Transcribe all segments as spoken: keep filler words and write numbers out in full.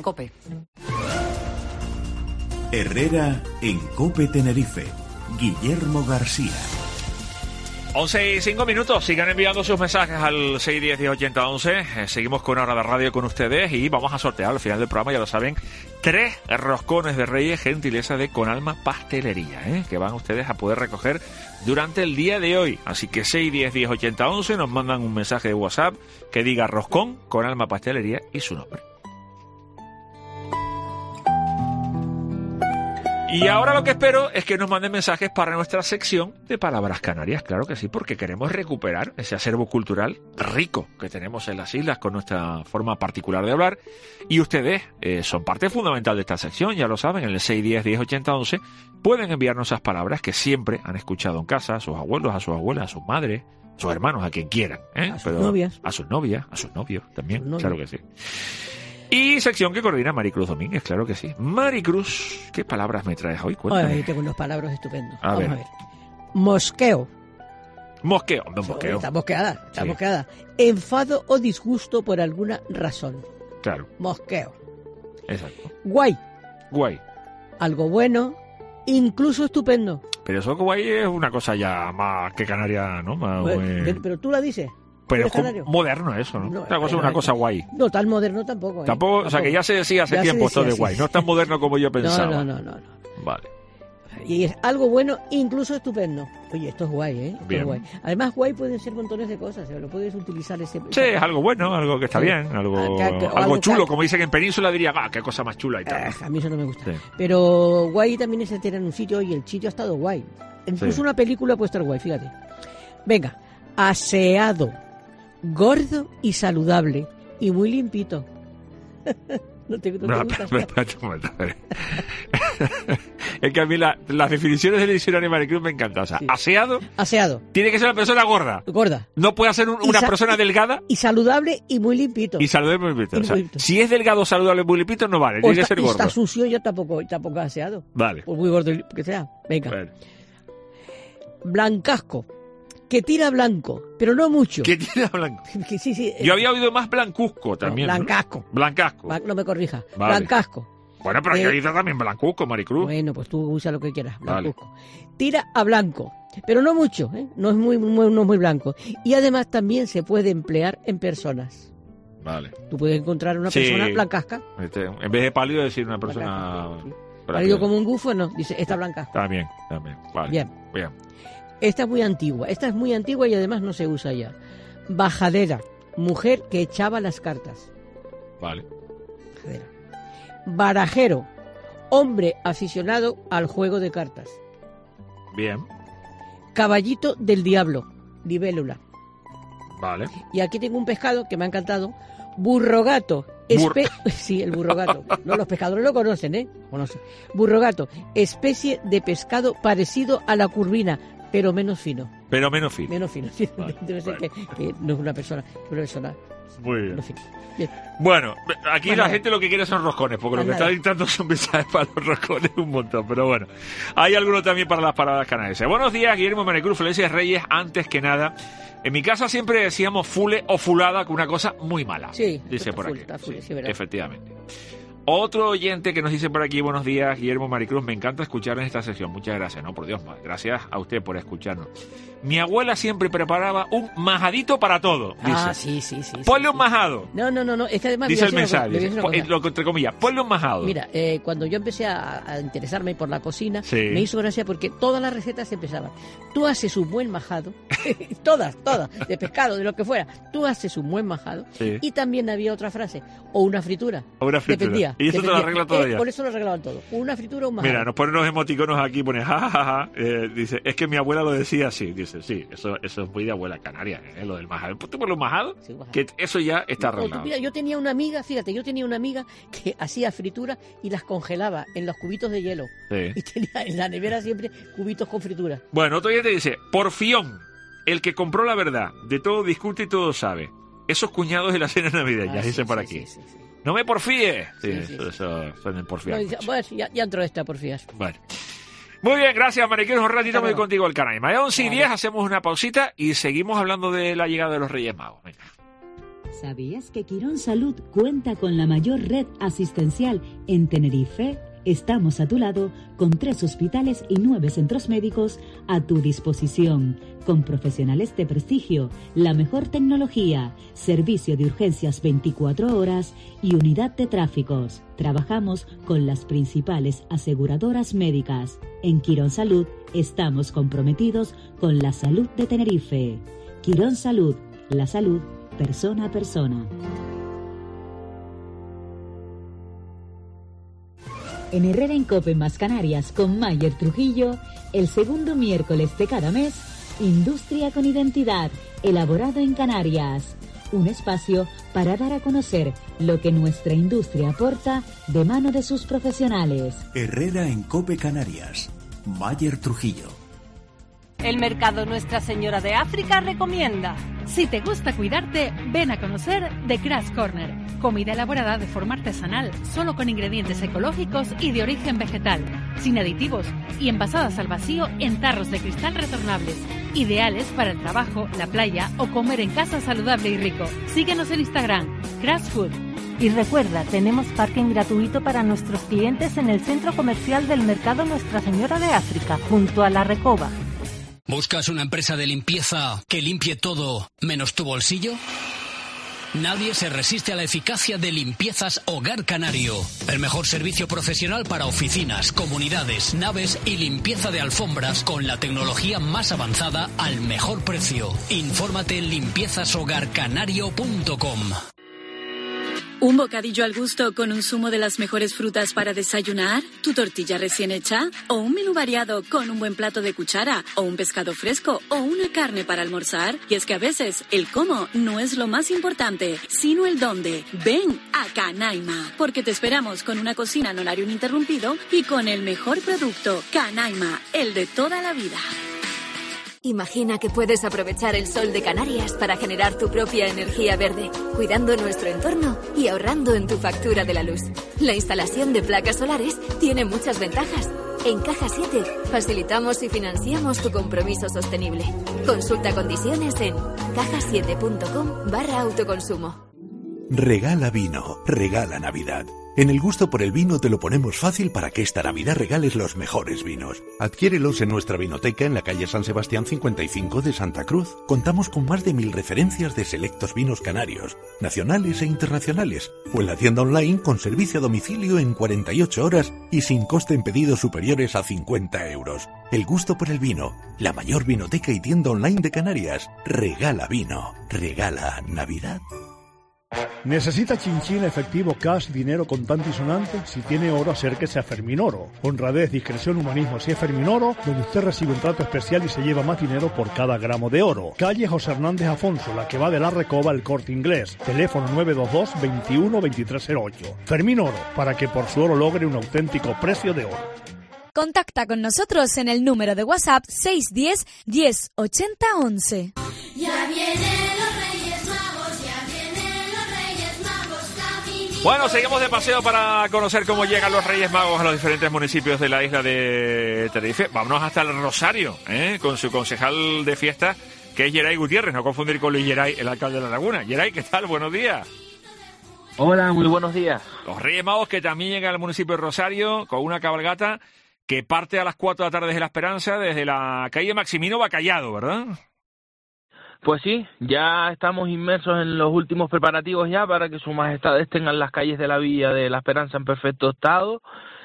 COPE. Herrera en COPE Tenerife. Guillermo García. once y cinco minutos, sigan enviando sus mensajes al seis diez diez ochenta once. Eh, seguimos con Hora de Radio con ustedes y vamos a sortear al final del programa, ya lo saben, tres roscones de Reyes, gentileza de Con Alma Pastelería, ¿eh? que van ustedes a poder recoger durante el día de hoy. Así que seis diez diez ochenta once, nos mandan un mensaje de WhatsApp que diga roscón, Con Alma Pastelería y su nombre. Y ahora lo que espero es que nos manden mensajes para nuestra sección de palabras canarias, claro que sí, porque queremos recuperar ese acervo cultural rico que tenemos en las islas con nuestra forma particular de hablar. Y ustedes eh, son parte fundamental de esta sección, ya lo saben, en el seis diez diez ochenta once pueden enviarnos esas palabras que siempre han escuchado en casa, a sus abuelos, a sus abuelas, a sus madres, a sus hermanos, a quien quieran. ¿eh? A sus Pero novias. A sus novias, a sus novios también, Sus novios. claro que sí. Y sección que coordina Maricruz Domínguez, claro que sí. Maricruz, ¿qué palabras me traes hoy? Cuéntame. Ay, tengo unos palabras estupendos. A Vamos ver. a ver. Mosqueo. Mosqueo, hombre, mosqueo. Está mosqueada, está Sí. mosqueada. Enfado o disgusto por alguna razón. Claro, Mosqueo. exacto. Guay. Guay. Algo bueno, incluso estupendo. Pero eso guay es una cosa ya más que canaria, ¿no? Más, Bueno, eh, pero, pero tú la dices. pero ¿eres es como canario? moderno eso, ¿no? No, Una cosa, pero- una cosa guay. No tan moderno tampoco. ¿eh? Tampoco, o sea, que ya se decía hace Ya se tiempo esto de decía, guay. sí. No es tan moderno como yo pensaba. No, no, no, no, no. Vale. Y es algo bueno, incluso estupendo. Oye, esto es guay, ¿eh? Esto Bien. es guay. Además, guay pueden ser montones de cosas. ¿eh? Lo puedes utilizar ese. Sí, es algo bueno, algo que está Sí. bien, algo, Ah, que- que- o algo algo chulo, que- como dicen en Península, diría, ah, qué cosa más chula y tal. Ah, a mí eso no me gusta. Sí. Pero guay también es estar en un sitio y el sitio ha estado guay. Incluso Sí. una película puede estar guay, fíjate. Venga, aseado, gordo y saludable y muy limpito. ¿No te, no te No, gusta? espera, espera, un momento, a ver. Es que a mí la- las definiciones del diccionario de Maricruz me encantan. O sea, Sí. aseado Aseado, tiene que ser una persona gorda. gorda No puede ser un- Y una sa- persona delgada y saludable y muy limpito. y saludable muy limpito. O sea, Y muy limpito. si es delgado, saludable, muy limpito, no vale. O Tiene que está, ser y gordo. está sucio, yo tampoco, tampoco aseado. Vale. Por muy gordo que sea. Venga. Bueno. Blancasco, que tira blanco, pero no mucho. ¿Qué tiene blanco? Que sí, sí, Yo había oído más blancuzco también. no, ¿no? blancasco. Blancasco. Blan- No me corrija. Vale. Blancasco. Bueno, pero Eh, aquí dice también blancuzco, Maricruz. Bueno, pues tú usa lo que quieras. Vale. Blancuzco. Tira a blanco, pero no mucho, ¿eh? No es muy, muy- no es muy blanco. Y además también se puede emplear en personas. Vale. Tú puedes encontrar una Sí. persona blancasca. Este, en vez de pálido, decir una persona. blancasca, sí. Para Pálido que- como un gufo, no. Dice, esta blanca. También, también. Vale. Bien. Bien. Esta es muy antigua. Esta es muy antigua y además no se usa ya. Bajadera. Mujer que echaba las cartas. Vale. Bajadera. Barajero. Hombre aficionado al juego de cartas. Bien. Caballito del diablo. Libélula. Vale. Y aquí tengo un pescado que me ha encantado. Burrogato. Bur- Espe- sí, el burrogato. No, los pescadores lo conocen, ¿eh? Conocen. Burrogato. Especie de pescado parecido a la curvina, pero menos fino. Pero menos fino. Menos fino. Sí, Vale, debe ser vale. que, que no es una persona, es una persona Muy bien. menos fina. Bien. Bueno, aquí Bueno, la gente lo que quiere son roscones, porque lo que nada. está dictando son mensajes para los roscones un montón, pero bueno. Hay algunos también para las palabras canadienses. Buenos días, Guillermo Maricruz, felices Reyes, antes que nada. En mi casa siempre decíamos fule o fulada, con una cosa muy mala. Sí, dice está por full, aquí. está full, Sí, sí, verdad. efectivamente. Otro oyente que nos dice por aquí, buenos días, Guillermo Maricruz, me encanta escuchar en esta sección. Muchas gracias, no, por Dios, más. Gracias a usted por escucharnos. Mi abuela siempre preparaba un majadito para todo, dice. Ah, sí, sí, sí. sí, Ponle sí. un majado. No, no, no, no, es que además... Dice el voy a decir una mensaje, cosa, voy a dice, decir po- una cosa. lo que entre comillas, ponle un majado. Mira, eh, cuando yo empecé a, a interesarme por la cocina, Sí. me hizo gracia porque todas las recetas empezaban. Tú haces un buen majado, todas, todas, de pescado, de lo que fuera. Tú haces un buen majado. Sí. Y también había otra frase, o una fritura. O una fritura. Dependía. Y eso te lo dependía. arregla todo Eh, ya. Por eso lo arreglaban todo. Una fritura o un majado. Mira, nos ponen unos emoticonos aquí, pone jajaja, eh, dice, es que mi abuela lo decía así, dice, sí, eso, eso es muy de abuela canaria, eh, lo del majado. ¿Tú ponle un majado? Sí, un majado. Que eso ya está O tú, arreglado. mira, yo tenía una amiga, fíjate, yo tenía una amiga que hacía fritura y las congelaba en los cubitos de hielo. Sí. Y tenía en la nevera siempre cubitos con fritura. Bueno, otro día te dice, porfión, el que compró la verdad, de todo discute y todo sabe. Esos cuñados de las cenas navideñas, Ah, sí, dice por sí, aquí. sí, sí, sí. No me porfíes. Sí, Sí, sí, eso, sí. eso son en No, porfiar. dice, bueno, ya, ya entró esta, por fiar. Bueno. Muy bien, gracias, Mariqueros. Un ratito Hasta voy luego. contigo al Canaima. De once y Vale. diez hacemos una pausita y seguimos hablando de la llegada de los Reyes Magos. Venga. ¿Sabías que Quirón Salud cuenta con la mayor red asistencial en Tenerife? Estamos a tu lado con tres hospitales y nueve centros médicos a tu disposición, con profesionales de prestigio, la mejor tecnología, servicio de urgencias veinticuatro horas y unidad de tráficos. Trabajamos con las principales aseguradoras médicas. En Quirón Salud estamos comprometidos con la salud de Tenerife. Quirón Salud, la salud persona a persona. En Herrera en Cope más Canarias con Mayer Trujillo, el segundo miércoles de cada mes, Industria con Identidad, elaborado en Canarias. Un espacio para dar a conocer lo que nuestra industria aporta de mano de sus profesionales. Herrera en Cope Canarias, Mayer Trujillo. El Mercado Nuestra Señora de África recomienda. Si te gusta cuidarte, ven a conocer The Crash Corner. Comida elaborada de forma artesanal, solo con ingredientes ecológicos y de origen vegetal, sin aditivos y envasadas al vacío en tarros de cristal retornables. Ideales para el trabajo, la playa o comer en casa saludable y rico. Síguenos en Instagram, Crash Food. Y recuerda, tenemos parking gratuito para nuestros clientes en el centro comercial del Mercado Nuestra Señora de África, junto a La Recoba. ¿Buscas una empresa de limpieza que limpie todo menos tu bolsillo? Nadie se resiste a la eficacia de Limpiezas Hogar Canario. El mejor servicio profesional para oficinas, comunidades, naves y limpieza de alfombras con la tecnología más avanzada al mejor precio. Infórmate en limpiezas hogar canario punto com. ¿Un bocadillo al gusto con un zumo de las mejores frutas para desayunar? ¿Tu tortilla recién hecha? ¿O un menú variado con un buen plato de cuchara? ¿O un pescado fresco? ¿O una carne para almorzar? Y es que a veces el cómo no es lo más importante, sino el dónde. Ven a Canaima, porque te esperamos con una cocina en horario ininterrumpido y con el mejor producto. Canaima, el de toda la vida. Imagina que puedes aprovechar el sol de Canarias para generar tu propia energía verde, cuidando nuestro entorno y ahorrando en tu factura de la luz. La instalación de placas solares tiene muchas ventajas. En Caja siete facilitamos y financiamos tu compromiso sostenible. Consulta condiciones en caja siete punto com barra autoconsumo. Regala vino, regala Navidad. En el gusto por el vino te lo ponemos fácil para que esta Navidad regales los mejores vinos. Adquiérelos en nuestra vinoteca en la calle San Sebastián cincuenta y cinco de Santa Cruz. Contamos con más de mil referencias de selectos vinos canarios, nacionales e internacionales, o en la tienda online con servicio a domicilio en cuarenta y ocho horas y sin coste en pedidos superiores a cincuenta euros. El gusto por el vino, la mayor vinoteca y tienda online de Canarias. Regala vino, regala Navidad. ¿Necesita chinchín, efectivo, cash, dinero contante y sonante? Si tiene oro, acérquese a Ferminoro. Honradez, discreción, humanismo. Si es Ferminoro, donde usted recibe un trato especial y se lleva más dinero por cada gramo de oro. Calle José Hernández Afonso, la que va de La Recoba al Corte Inglés. Teléfono nueve dos dos, veintiuno, veintitrés cero ocho. Ferminoro, para que por su oro logre un auténtico precio de oro. Contacta con nosotros en el número de WhatsApp seis uno cero, diez, ochenta, once. Ya vienen los Reyes Magos, ya vienen los Reyes Magos caminando. Bueno, seguimos de paseo para conocer cómo llegan los Reyes Magos a los diferentes municipios de la isla de Tenerife. Vámonos hasta el Rosario, ¿eh? Con su concejal de fiesta, que es Geray Gutiérrez, no confundir con Luis Geray, el alcalde de La Laguna. Geray, ¿qué tal? Buenos días. Hola, muy buenos días. Los Reyes Magos que también llegan al municipio de Rosario con una cabalgata que parte a las cuatro de la tarde de La Esperanza desde la calle Maximino Bacallado, ¿verdad? Pues sí, ya estamos inmersos en los últimos preparativos ya para que Su Majestad tengan las calles de la Villa de La Esperanza en perfecto estado.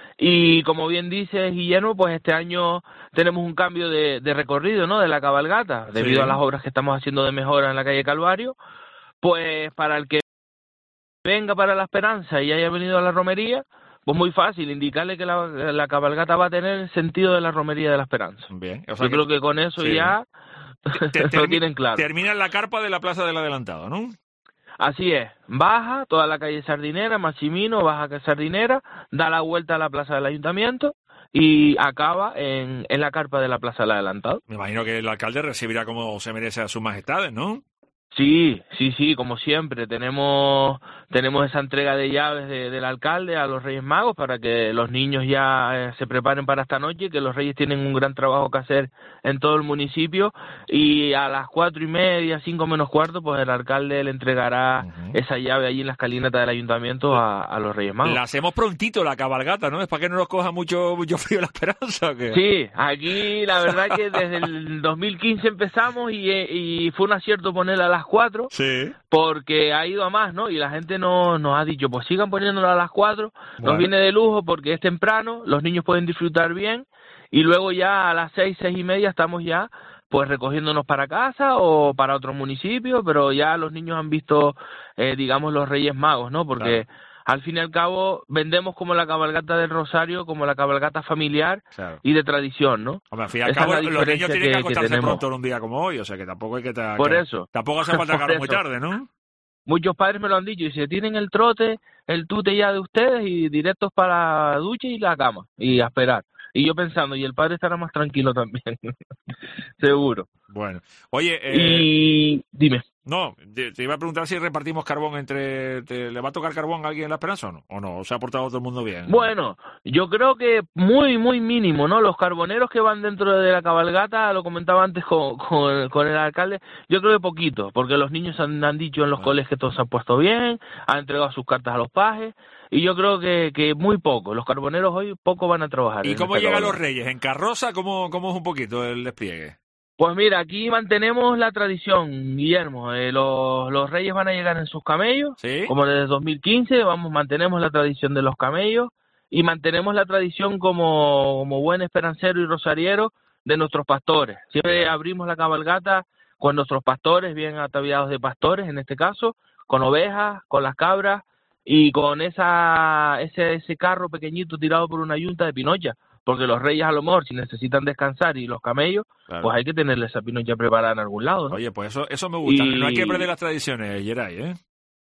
Y como bien dice Guillermo, pues este año tenemos un cambio de, de recorrido, ¿no?, de la cabalgata, debido sí. a las obras que estamos haciendo de mejora en la calle Calvario. Pues para el que venga para La Esperanza y haya venido a la romería, pues muy fácil, indicarle que la, la cabalgata va a tener el sentido de la romería de La Esperanza. Bien, o sea Yo que, creo que con eso sí. ya te, te, lo tienen claro. Termina en la carpa de la Plaza del Adelantado, ¿no? Así es, baja toda la calle Sardinera, Maximino, baja que Sardinera, da la vuelta a la Plaza del Ayuntamiento y acaba en, en la carpa de la Plaza del Adelantado. Me imagino que el alcalde recibirá como se merece a Sus Majestades, ¿no? Sí, sí, sí, como siempre, tenemos tenemos esa entrega de llaves de, del alcalde a los Reyes Magos para que los niños ya eh, se preparen para esta noche, que los Reyes tienen un gran trabajo que hacer en todo el municipio, y a las cuatro y media, cinco menos cuarto, pues el alcalde le entregará uh-huh. esa llave allí en la escalinata del ayuntamiento a, a los Reyes Magos. La hacemos prontito, la cabalgata, ¿no? Es para que no nos coja mucho, mucho frío la esperanza, ¿o qué? Sí, aquí la verdad que desde el dos mil quince empezamos y, y fue un acierto ponerla a las cuatro, sí. porque ha ido a más, ¿no? Y la gente no, nos ha dicho, pues sigan poniéndola a las cuatro, bueno. nos viene de lujo porque es temprano, los niños pueden disfrutar bien, y luego ya a las seis, seis y media estamos ya pues recogiéndonos para casa o para otro municipio, pero ya los niños han visto, eh, digamos, los Reyes Magos, ¿no? Porque claro. al fin y al cabo vendemos como la cabalgata del Rosario, como la cabalgata familiar claro. y de tradición, ¿no? Hombre, al fin y al cabo los niños tienen que, que acostarse que pronto en un día como hoy, o sea que tampoco hay que... Ta- Por que, eso. Tampoco hace falta acabar muy tarde, ¿no? Muchos padres me lo han dicho, y si tienen el trote, el tute ya de ustedes y directos para la ducha y la cama, y a esperar. Y yo pensando, y el padre estará más tranquilo también, seguro. Bueno, oye... Eh, y dime. No, te, te iba a preguntar si repartimos carbón entre... Te, ¿Le va a tocar carbón a alguien en La Esperanza o no? ¿O no? ¿O se ha portado todo el mundo bien? Bueno, yo creo que muy, muy mínimo, ¿no? Los carboneros que van dentro de la cabalgata, lo comentaba antes con, con, con el alcalde, yo creo que poquito, porque los niños han, han dicho en los ah. coles que todos se han puesto bien, han entregado sus cartas a los pajes, y yo creo que, que muy poco. Los carboneros hoy poco van a trabajar. ¿Y cómo llegan los Reyes? ¿En carroza? ¿Cómo, cómo es un poquito el despliegue? Pues mira, aquí mantenemos la tradición, Guillermo. Eh, los, los Reyes van a llegar en sus camellos, ¿sí? Como desde dos mil quince, vamos, mantenemos la tradición de los camellos y mantenemos la tradición como, como buen esperancero y rosariero de nuestros pastores. Siempre abrimos la cabalgata con nuestros pastores, bien ataviados de pastores en este caso, con ovejas, con las cabras y con esa ese, ese carro pequeñito tirado por una yunta de pinocha. Porque los Reyes a lo mejor si necesitan descansar y los camellos, claro. pues hay que tenerle esa pinocha preparada en algún lado, ¿no? Oye, pues eso eso me gusta, y... no hay que perder las tradiciones, Geray, ¿eh?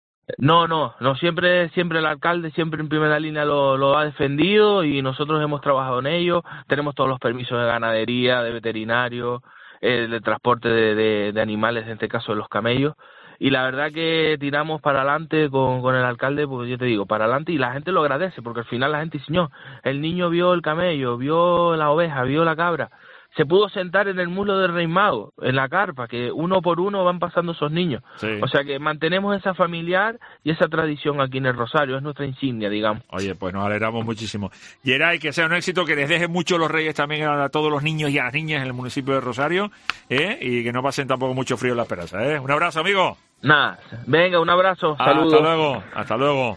No, no, no siempre siempre el alcalde siempre en primera línea lo, lo ha defendido y nosotros hemos trabajado en ello, tenemos todos los permisos de ganadería, de veterinario, eh, de transporte de, de, de animales, en este caso de los camellos. Y la verdad que tiramos para adelante con, con el alcalde, pues yo te digo, para adelante, y la gente lo agradece, porque al final la gente dice, no, el niño vio el camello, vio la oveja, vio la cabra, se pudo sentar en el muslo del Rey Mago, en la carpa, que uno por uno van pasando esos niños. Sí. O sea que mantenemos esa familiar y esa tradición aquí en el Rosario, es nuestra insignia, digamos. Oye, pues nos alegramos muchísimo. Geray, que sea un éxito, que les dejen mucho los Reyes también a todos los niños y a las niñas en el municipio de Rosario, ¿eh? Y que no pasen tampoco mucho frío en La Esperanza, ¿eh? Un abrazo, amigo. Nada, venga, un abrazo, saludos. Hasta luego, hasta luego.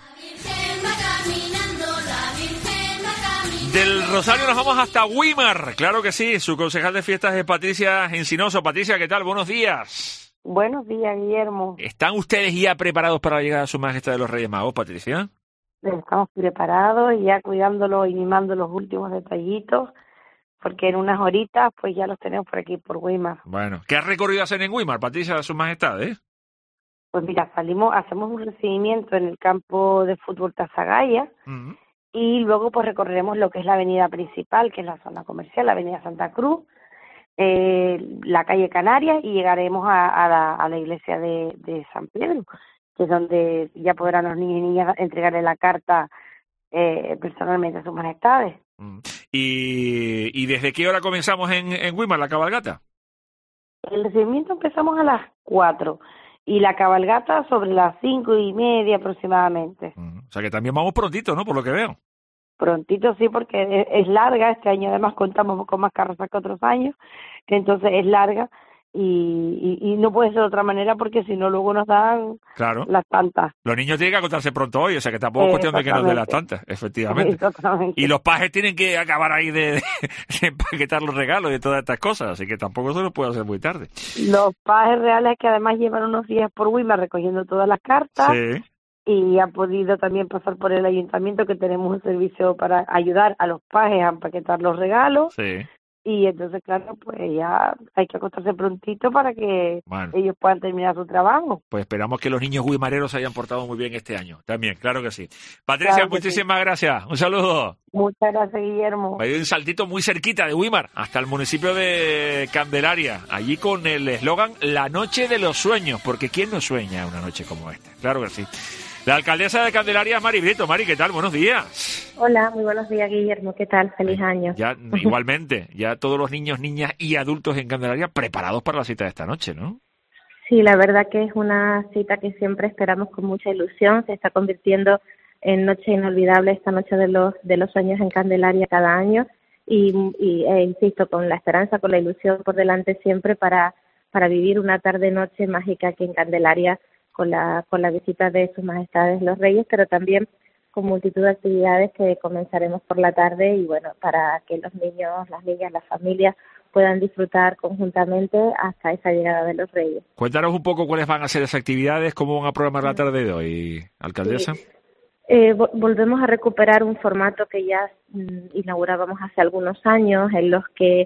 Del Rosario nos vamos hasta Güímar, claro que sí, su concejal de fiestas es Patricia Encinoso. Patricia, ¿qué tal? Buenos días. Buenos días, Guillermo. ¿Están ustedes ya preparados para la llegada a su majestad de los Reyes Magos, Patricia? Estamos preparados y ya cuidándolo y mimando los últimos detallitos, porque en unas horitas pues ya los tenemos por aquí, por Güímar. Bueno, ¿qué recorrido hacen en Güímar, Patricia, de su majestad, eh? Pues mira, salimos, hacemos un recibimiento en el campo de fútbol Tazagaya, uh-huh. y luego pues recorreremos lo que es la avenida principal, que es la zona comercial, la avenida Santa Cruz, eh, la calle Canarias, y llegaremos a, a, la, a la iglesia de, de San Pedro, que es donde ya podrán los niños y niñas entregarle la carta eh, personalmente a sus majestades. Uh-huh. ¿Y, ¿Y desde qué hora comenzamos en, en Güímar la cabalgata? El recibimiento empezamos a las cuatro. Y la cabalgata sobre las cinco y media aproximadamente. Uh-huh. O sea que también vamos prontito, ¿no? Por lo que veo. Prontito sí, porque es, es larga. Este año además contamos con más carrozas que otros años. Entonces es larga y, y, y no puede ser de otra manera porque si no luego nos dan claro. las tantas. Los niños tienen que acostarse pronto hoy, o sea que tampoco es cuestión de que nos den las tantas, efectivamente. Exactamente. Y los pajes tienen que acabar ahí de, de, de empaquetar los regalos y de todas estas cosas, así que tampoco se los puede hacer muy tarde. Los pajes reales que además llevan unos días por Güímar recogiendo todas las cartas. Sí. Y han podido también pasar por el ayuntamiento, que tenemos un servicio para ayudar a los pajes a empaquetar los regalos. Sí. y entonces, claro, pues ya hay que acostarse prontito para que bueno. ellos puedan terminar su trabajo. Pues esperamos que los niños guimareros se hayan portado muy bien este año. También, claro que sí. Patricia, Claro que muchísimas sí. gracias. Un saludo. Muchas gracias, Guillermo. Hay un saltito muy cerquita de Güímar hasta el municipio de Candelaria, allí con el eslogan La Noche de los Sueños, porque ¿quién no sueña una noche como esta? Claro que sí. La alcaldesa de Candelaria es Mari Brito. Mari, ¿qué tal? Buenos días. Hola, muy buenos días, Guillermo. ¿Qué tal? Feliz año. Ya, igualmente, ya todos los niños, niñas y adultos en Candelaria preparados para la cita de esta noche, ¿no? Sí, la verdad que es una cita que siempre esperamos con mucha ilusión. Se está convirtiendo en noche inolvidable esta noche de los de los sueños en Candelaria cada año. Y, y eh, insisto, con la esperanza, con la ilusión por delante siempre para, para vivir una tarde-noche mágica aquí en Candelaria, con la con la visita de sus majestades los reyes, pero también con multitud de actividades que comenzaremos por la tarde y bueno, para que los niños, las niñas, las familias puedan disfrutar conjuntamente hasta esa llegada de los reyes. Cuéntanos un poco cuáles van a ser esas actividades, cómo van a programar la tarde de hoy, alcaldesa. Sí. Eh, vo- volvemos a recuperar un formato que ya mm, inaugurábamos hace algunos años, en los que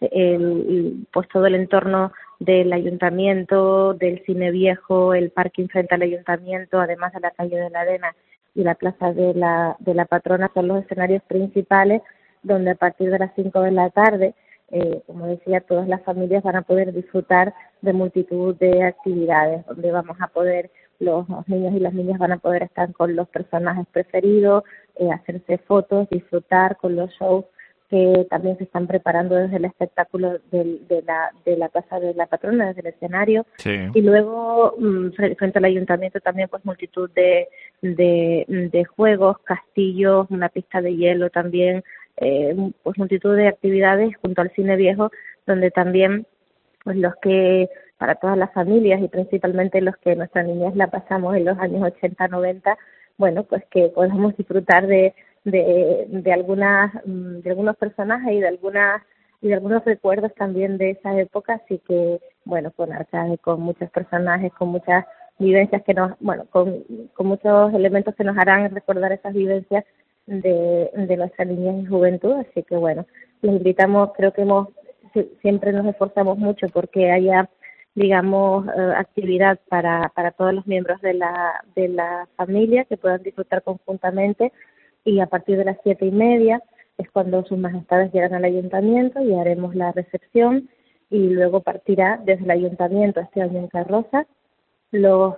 el, pues todo el entorno del ayuntamiento, del cine viejo, el parking frente al ayuntamiento, además de la calle de la Arena y la plaza de la de la Patrona son los escenarios principales, donde a partir de las cinco de la tarde, eh, como decía, todas las familias van a poder disfrutar de multitud de actividades, donde vamos a poder, los, los niños y las niñas van a poder estar con los personajes preferidos, eh, hacerse fotos, disfrutar con los shows que también se están preparando desde el espectáculo del, de la de la Casa de la Patrona, desde el escenario. Sí. Y luego, frente al ayuntamiento, también pues multitud de, de, de juegos, castillos, una pista de hielo también, eh, pues multitud de actividades junto al cine viejo, donde también pues los que, para todas las familias y principalmente los que nuestra niñez la pasamos en los años ochenta, noventa, bueno, pues que podamos disfrutar de de de algunas de algunos personajes y de algunas y de algunos recuerdos también de esa época, así que bueno, con arcade, con muchos personajes, con muchas vivencias que nos, bueno, con, con muchos elementos que nos harán recordar esas vivencias de, de nuestra niñez y juventud, así que bueno, les invitamos, creo que hemos siempre nos esforzamos mucho porque haya, digamos, eh, actividad para para todos los miembros de la de la familia que puedan disfrutar conjuntamente. Y a partir de las siete y media es cuando sus majestades llegan al ayuntamiento y haremos la recepción y luego partirá desde el ayuntamiento, este año en carroza, los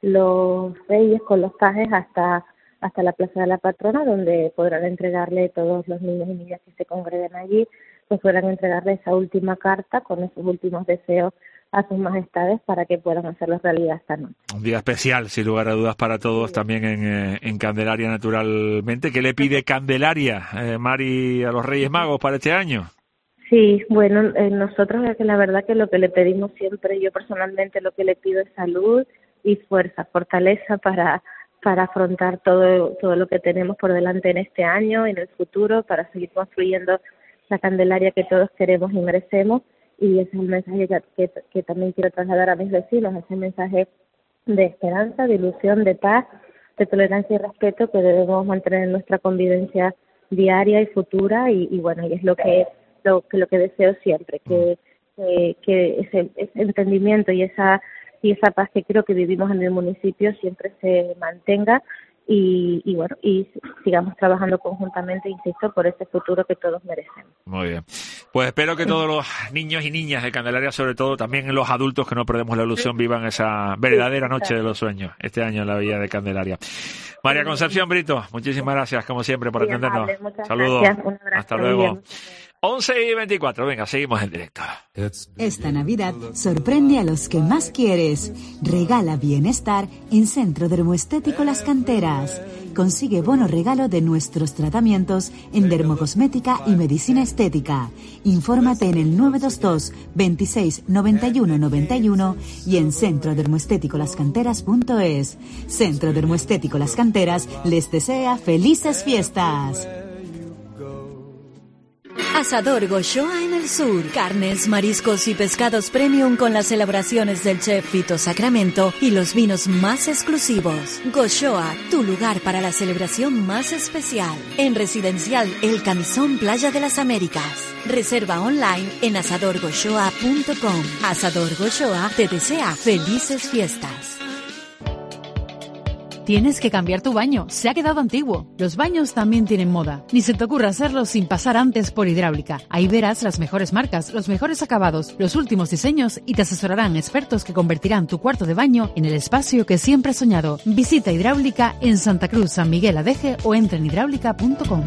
los reyes con los pajes hasta hasta la Plaza de la Patrona, donde podrán entregarle todos los niños y niñas que se congreguen allí, pues podrán entregarle esa última carta con esos últimos deseos a sus majestades para que puedan hacerlos realidad esta noche. Un día especial, sin lugar a dudas, para todos, sí. También en, eh, en Candelaria, naturalmente. ¿Qué le pide Candelaria, eh, Mari, a los Reyes Magos para este año? Sí, bueno, eh, nosotros es que la verdad que lo que le pedimos siempre, yo personalmente lo que le pido es salud y fuerza, fortaleza para para afrontar todo todo lo que tenemos por delante en este año y en el futuro, para seguir construyendo la Candelaria que todos queremos y merecemos. Y ese es el mensaje que, que, que también quiero trasladar a mis vecinos, ese mensaje de esperanza, de ilusión, de paz, de tolerancia y respeto que debemos mantener en nuestra convivencia diaria y futura, y, y bueno, y es lo que lo que lo que deseo siempre, que que, que ese, ese entendimiento y esa y esa paz que creo que vivimos en el municipio siempre se mantenga. Y, y bueno, y sigamos trabajando conjuntamente, insisto, por ese futuro que todos merecemos. Muy bien. Pues espero que todos los niños y niñas de Candelaria, sobre todo también los adultos, que no perdemos la ilusión, vivan esa verdadera noche de los sueños este año en la Villa de Candelaria. María Concepción Brito, muchísimas gracias, como siempre, por atendernos. Saludos. Hasta luego. once y veinticuatro, venga, seguimos en directo. Esta Navidad sorprende a los que más quieres. Regala bienestar en Centro Dermoestético Las Canteras. Consigue bono regalo de nuestros tratamientos en dermocosmética y medicina estética. Infórmate en el nueve dos dos, veintiséis, noventa y uno, noventa y uno y en centro dermoestético las canteras punto es. Centro Dermoestético Las Canteras les desea felices fiestas. Asador Goshoa en el sur. Carnes, mariscos y pescados premium con las elaboraciones del chef Vito Sacramento y los vinos más exclusivos. Goshoa, tu lugar para la celebración más especial. En Residencial El Camisón, Playa de las Américas. Reserva online en asador goshoa punto com. Asador Goshoa te desea felices fiestas. Tienes que cambiar tu baño, se ha quedado antiguo. Los baños también tienen moda. Ni se te ocurra hacerlo sin pasar antes por Hidráulica. Ahí verás las mejores marcas, los mejores acabados, los últimos diseños y te asesorarán expertos que convertirán tu cuarto de baño en el espacio que siempre has soñado. Visita Hidráulica en Santa Cruz, San Miguel Adeje o entra en hidráulica punto com.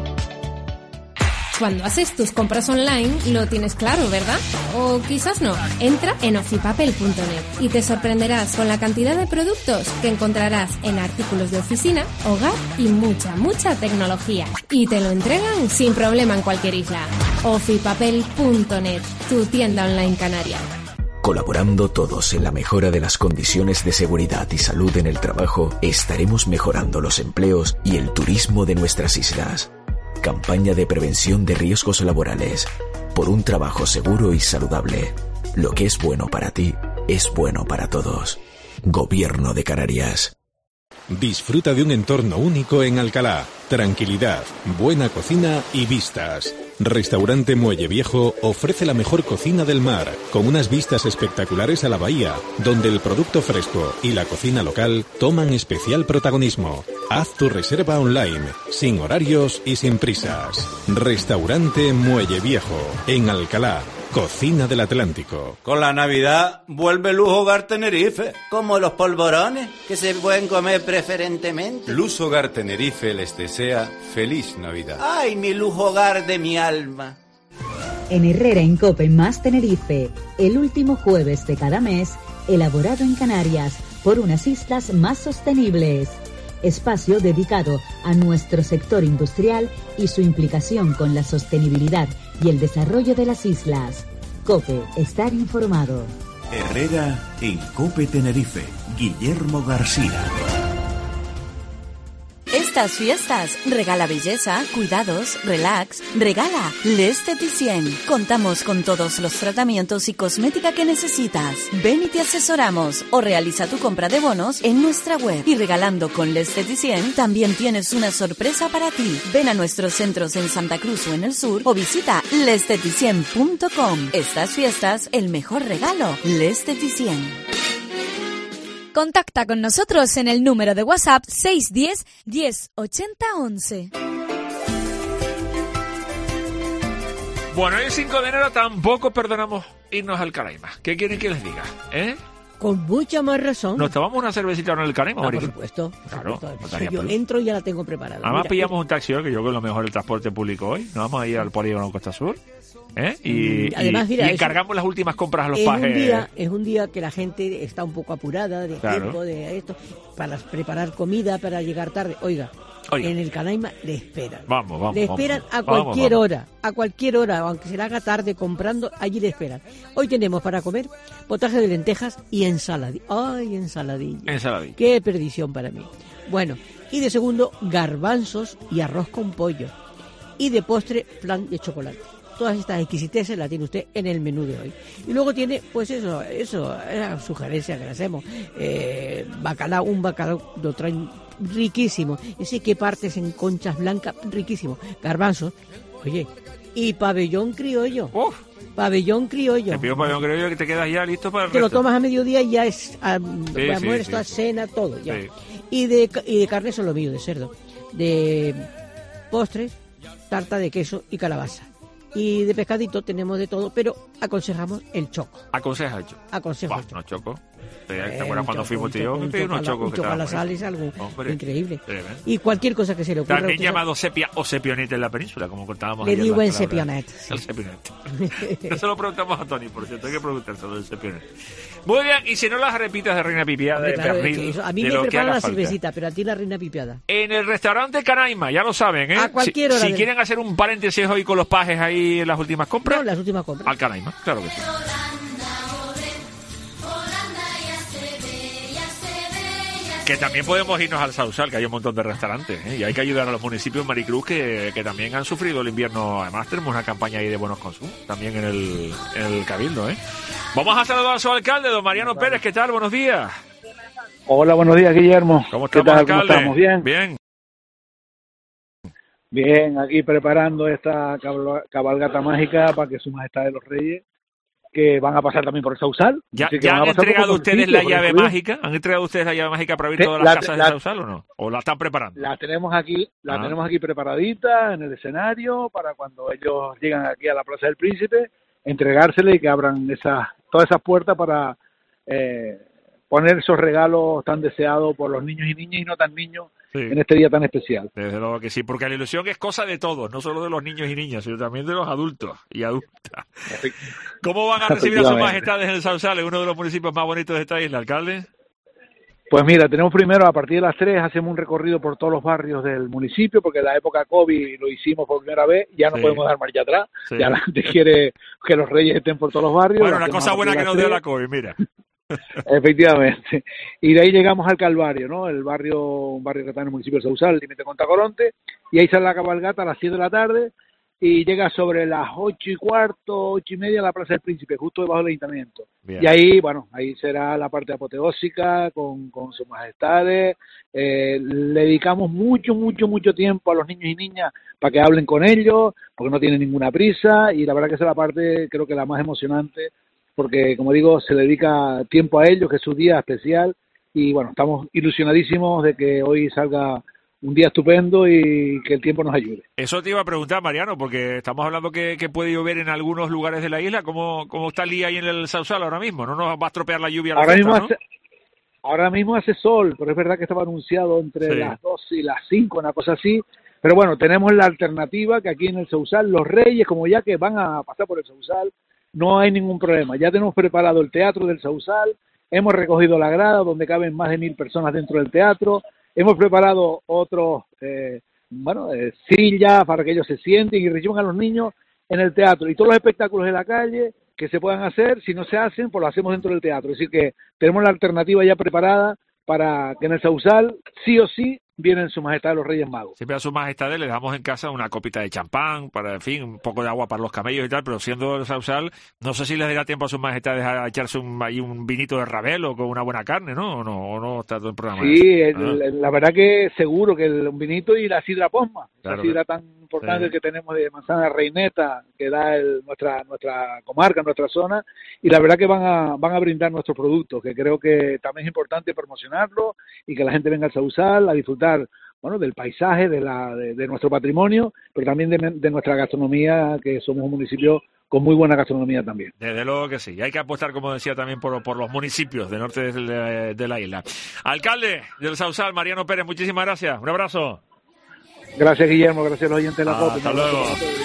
Cuando haces tus compras online lo tienes claro, ¿verdad? O quizás no. Entra en ofipapel punto net y te sorprenderás con la cantidad de productos que encontrarás en artículos de oficina, hogar y mucha, mucha tecnología. Y te lo entregan sin problema en cualquier isla. ofipapel punto net, tu tienda online canaria. Colaborando todos en la mejora de las condiciones de seguridad y salud en el trabajo, estaremos mejorando los empleos y el turismo de nuestras islas. Campaña de prevención de riesgos laborales. Por un trabajo seguro y saludable. Lo que es bueno para ti, es bueno para todos. Gobierno de Canarias. Disfruta de un entorno único en Alcalá. Tranquilidad, buena cocina y vistas. Restaurante Muelle Viejo ofrece la mejor cocina del mar, con unas vistas espectaculares a la bahía, donde el producto fresco y la cocina local toman especial protagonismo. Haz tu reserva online, sin horarios y sin prisas. Restaurante Muelle Viejo, en Alcalá. Cocina del Atlántico. Con la Navidad vuelve Lujo Hogar Tenerife, como los polvorones que se pueden comer preferentemente. Luz Hogar Tenerife les desea feliz Navidad. ¡Ay, mi Lujo Hogar de mi alma! En Herrera en Cope más Tenerife, el último jueves de cada mes, elaborado en Canarias por unas islas más sostenibles. Espacio dedicado a nuestro sector industrial y su implicación con la sostenibilidad y el desarrollo de las islas. COPE, estar informado. Herrera en Cope Tenerife, Guillermo García. Estas fiestas, regala belleza, cuidados, relax, regala L'Esteticien. Contamos con todos los tratamientos y cosmética que necesitas. Ven y te asesoramos o realiza tu compra de bonos en nuestra web. Y regalando con L'Esteticien también tienes una sorpresa para ti. Ven a nuestros centros en Santa Cruz o en el sur o visita l'esteticien punto com. Estas fiestas, el mejor regalo, L'Esteticien. Contacta con nosotros en el número de WhatsApp seis uno cero, diez, ochenta, once. Bueno, el cinco de enero tampoco perdonamos irnos al Canaima. ¿Qué quieren que les diga? ¿Eh? Con mucha más razón. ¿Nos tomamos una cervecita en el Canaima, Ah, por Mauricio? supuesto. por Claro, supuesto. faltaría Yo más. entro y ya la tengo preparada. Además Mira, pillamos un taxi hoy, que yo creo que lo mejor el transporte público hoy. Nos vamos a ir al polígono Costa Sur. ¿eh? Y, Mm, además, y- mira, y eso- encargamos las últimas compras a los es pajes. un día es un día que la gente está un poco apurada de Claro. tiempo, de esto, para preparar comida, para llegar tarde. Oiga, Oiga. en el Canaima le esperan. Vamos, vamos. Le vamos. esperan a Vamos, cualquier vamos. hora, a cualquier hora, aunque se la haga tarde comprando, allí le esperan. Hoy tenemos para comer potaje de lentejas y ensaladilla. ¡Ay, ensaladilla! Ensaladilla. ¡Qué perdición para mí! Bueno, y de segundo, garbanzos y arroz con pollo. Y de postre, flan de chocolate. Todas estas exquisiteces las tiene usted en el menú de hoy. Y luego tiene, pues eso, eso, esa sugerencia que le hacemos. Eh, bacalao, un bacalao lo traen riquísimo. Ese que partes en conchas blancas, riquísimo. Garbanzos, oye, y pabellón criollo. Pabellón criollo. Te pido pabellón criollo que te quedas ya listo para el Te lo resto. tomas a mediodía y ya es a, Sí, almuerzo, sí, a sí. cena, todo ya. Sí. Y de ca- y de carne son lo mío, de cerdo. De postres, tarta de queso y calabaza. Y de pescadito tenemos de todo, pero aconsejamos el choco. Aconseja hecho. Aconsejo Bah, el choco. no choco. ¿Te, Eh, ¿te acuerdas un cuando choco, fuimos un tú y yo? choco, Me un pedí choco unos a la- chocos un que choco a la estaban sal es algo Hombre, increíble. tremendo. Y cualquier cosa que se le ocurra. También usted sabe- llamado sepia o sepionete en la península, como contábamos Le ayer digo la en palabra. sepionet, El sepionet. Eso lo preguntamos a Tony, por cierto, hay que preguntárselo del sepionet. Muy bien, y si no las repitas de Reina Pipiada, Hombre, de claro, pernil, es que eso- a mí de me lo que preparan haga la falta. cervecita, pero a ti la reina pipiada. En el restaurante Canaima, ya lo saben, ¿eh? A cualquier si, hora Si del- quieren hacer un paréntesis hoy con los pajes ahí en las últimas compras. No, las últimas compras. Al Canaima, claro que sí. Holanda ya se ve, ya se ve, ya Que también podemos irnos al Sausal, que hay un montón de restaurantes, ¿eh? Y hay que ayudar a los municipios, Maricruz, que, que también han sufrido el invierno. Además tenemos una campaña ahí de buenos consumos, también en el, en el Cabildo, ¿eh? Vamos a saludar a su alcalde, don Mariano Pérez. ¿Qué tal? Buenos días. Hola, buenos días, Guillermo. ¿Cómo ¿Qué estamos, tal? ¿Cómo alcalde? estamos? ¿Bien? Bien. Bien, aquí preparando esta cabal- cabalgata mágica para que Su Majestad de los Reyes, que van a pasar también por el Sausal. ¿Ya, así que ya van a han pasar por entregado los ustedes municipios, la por llave incluido. mágica? ¿Han entregado ustedes la llave mágica para abrir Sí, todas la- las casas la- del Sausal o no? ¿O la están preparando? La tenemos aquí, la Ah. tenemos aquí preparadita en el escenario para cuando ellos llegan aquí a la Plaza del Príncipe, entregársela y que abran esas, todas esas puertas para eh, poner esos regalos tan deseados por los niños y niñas y no tan niños Sí. en este día tan especial. Desde luego que sí, porque la ilusión es cosa de todos, no solo de los niños y niñas, sino también de los adultos y adultas. ¿Cómo van a recibir a sus Efectivamente. majestades en el Sausal, en uno de los municipios más bonitos de esta isla, alcalde? Pues mira, tenemos primero, a partir de las tres, hacemos un recorrido por todos los barrios del municipio, porque en la época COVID lo hicimos por primera vez, ya no Sí. podemos dar marcha atrás, Sí. ya la gente quiere que los reyes estén por todos los barrios. Bueno, lo una hacemos cosa a buena partir que de nos dio las la COVID, mira. Efectivamente. Y de ahí llegamos al Calvario, ¿no? El barrio, un barrio que está en el municipio de Sausal, límite con Tacoronte, y ahí sale la cabalgata a las siete de la tarde y llega sobre las ocho y cuarto, ocho y media a la Plaza del Príncipe, justo debajo del ayuntamiento. Bien. Y ahí, bueno, ahí será la parte apoteósica con, con sus majestades. Eh, le dedicamos mucho, mucho, mucho tiempo a los niños y niñas para que hablen con ellos, porque no tienen ninguna prisa, y la verdad que esa es la parte, creo que la más emocionante, porque, como digo, se le dedica tiempo a ellos, que es su día especial, y bueno, estamos ilusionadísimos de que hoy salga un día estupendo y que el tiempo nos ayude. Eso te iba a preguntar, Mariano, porque estamos hablando que, que puede llover en algunos lugares de la isla. ¿Cómo, cómo está el día ahí en el Sausal ahora mismo? ¿No nos va a estropear la lluvia a la Ahora fiesta, mismo, ¿no? hace, ahora mismo hace sol, pero es verdad que estaba anunciado entre Sí. las dos y las cinco, una cosa así. Pero bueno, tenemos la alternativa que aquí en el Sausal, los reyes, como ya que van a pasar por el Sausal, no hay ningún problema. Ya tenemos preparado el teatro del Sausal, hemos recogido la grada donde caben más de mil personas dentro del teatro, hemos preparado otros, eh, bueno, eh, sillas para que ellos se sienten y reciban a los niños en el teatro. Y todos los espectáculos de la calle que se puedan hacer, si no se hacen, pues lo hacemos dentro del teatro. Es decir que tenemos la alternativa ya preparada para que en el Sausal, sí o sí, vienen Su Majestad los Reyes Magos. Siempre a sus majestades les damos en casa una copita de champán, para, en fin, un poco de agua para los camellos y tal, pero siendo el Sausal, no sé si les dará tiempo a sus majestades a echarse un, ahí un vinito de Rabelo con una buena carne, ¿no? ¿O no, o no está todo el programa? Sí, ese? el- Ah. el- la verdad que seguro que el un vinito y la sidra posma, Claro, la sidra tan importante sí. que tenemos de manzana reineta que da el- nuestra nuestra comarca, nuestra zona, y la verdad que van a van a brindar nuestros productos, que creo que también es importante promocionarlo y que la gente venga al Sausal a disfrutar, bueno, del paisaje, de la de, de nuestro patrimonio, pero también de, de nuestra gastronomía, que somos un municipio con muy buena gastronomía también. Desde luego que sí. Y hay que apostar, como decía, también por, por los municipios del norte de, de la isla. Alcalde del Sausal, Mariano Pérez, muchísimas gracias. Un abrazo. Gracias, Guillermo, gracias a los oyentes de la Hasta COPE. luego.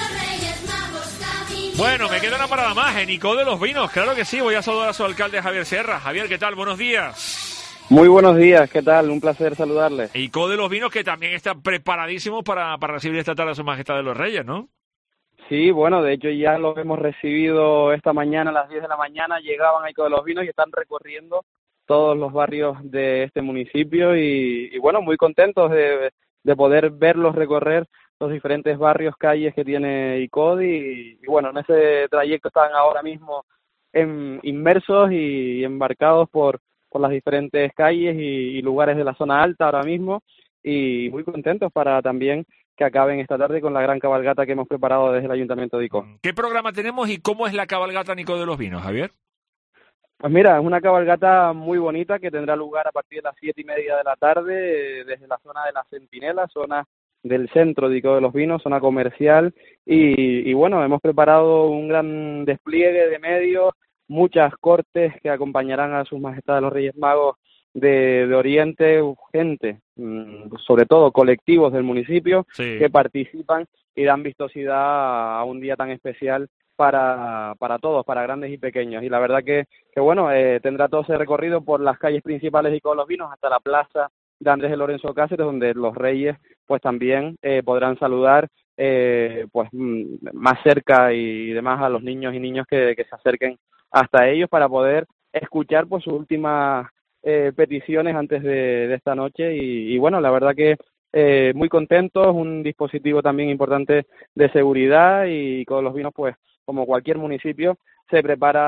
Bueno, me queda una parada más en Ico de los Vinos. Claro que sí, voy a saludar a su alcalde Javier Sierra. Javier, ¿qué tal? Buenos días. Muy buenos días, ¿qué tal? Un placer saludarles. Ico de los Vinos, que también están preparadísimos para, para recibir esta tarde a su majestad de los Reyes, ¿no? Sí, bueno, de hecho ya los hemos recibido esta mañana a las diez de la mañana, llegaban a Ico de los Vinos y están recorriendo todos los barrios de este municipio y, y bueno, muy contentos de, de poder verlos recorrer los diferentes barrios, calles que tiene ICODI y, y bueno, en ese trayecto están ahora mismo en, inmersos y embarcados por, por las diferentes calles y, y lugares de la zona alta ahora mismo y muy contentos para también que acaben esta tarde con la gran cabalgata que hemos preparado desde el Ayuntamiento de Ico. ¿Qué programa tenemos y cómo es la cabalgata Ico de los Vinos, Javier? Pues mira, es una cabalgata muy bonita que tendrá lugar a partir de las siete y media de la tarde eh, desde la zona de la Centinela, zona del centro de Ico de los Vinos, zona comercial y, y bueno, hemos preparado un gran despliegue de medios, muchas cortes que acompañarán a sus majestades los Reyes Magos de, de Oriente, gente, sobre todo colectivos del municipio sí. que participan y dan vistosidad a un día tan especial para, para todos, para grandes y pequeños. Y la verdad que, que bueno, eh, tendrá todo ese recorrido por las calles principales de Ico de los Vinos hasta la plaza de Andrés de Lorenzo Cáceres, donde los reyes pues también eh, podrán saludar eh, pues más cerca y demás a los niños y niños que, que se acerquen hasta ellos para poder escuchar pues sus últimas eh, peticiones antes de, de esta noche y, y bueno, la verdad que eh, muy contentos, un dispositivo también importante de seguridad y con los vinos, pues como cualquier municipio, se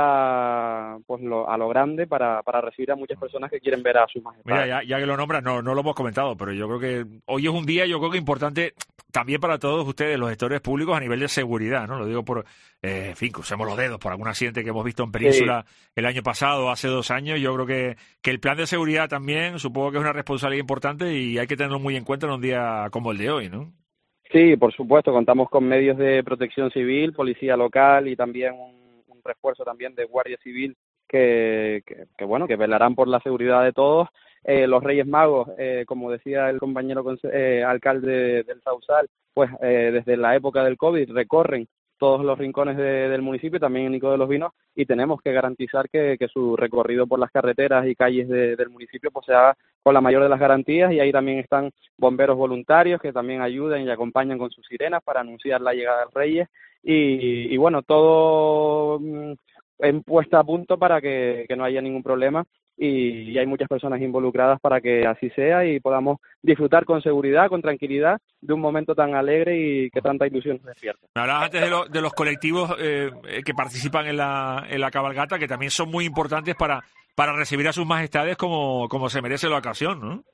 prepara pues lo, a lo grande para, para recibir a muchas personas que quieren ver a su majestad. Mira, ya, ya que lo nombras, no, no lo hemos comentado, pero yo creo que hoy es un día, yo creo que importante también para todos ustedes, los gestores públicos, a nivel de seguridad, ¿no? Lo digo por, eh, en fin, crucemos los dedos por algún accidente que hemos visto en Península sí. el año pasado, hace dos años. Yo creo que, que el plan de seguridad también, supongo que es una responsabilidad importante y hay que tenerlo muy en cuenta en un día como el de hoy, ¿no? Sí, por supuesto, contamos con medios de protección civil, policía local y también un refuerzo también de Guardia Civil que, que, que bueno, que velarán por la seguridad de todos. Eh, los Reyes Magos, eh, como decía el compañero eh, alcalde del Sausal, pues eh, desde la época del COVID recorren todos los rincones de, del municipio, también en Ico de los Vinos, y tenemos que garantizar que, que su recorrido por las carreteras y calles de, del municipio pues se haga con la mayor de las garantías, y ahí también están bomberos voluntarios que también ayudan y acompañan con sus sirenas para anunciar la llegada de los Reyes, y, y bueno, todo en puesta a punto para que, que no haya ningún problema. Y, y hay muchas personas involucradas para que así sea y podamos disfrutar con seguridad, con tranquilidad, de un momento tan alegre y que tanta ilusión nos despierta. Me hablabas antes de, lo, de los colectivos eh, que participan en la, en la cabalgata, que también son muy importantes para, para recibir a sus majestades como, como se merece la ocasión, ¿no?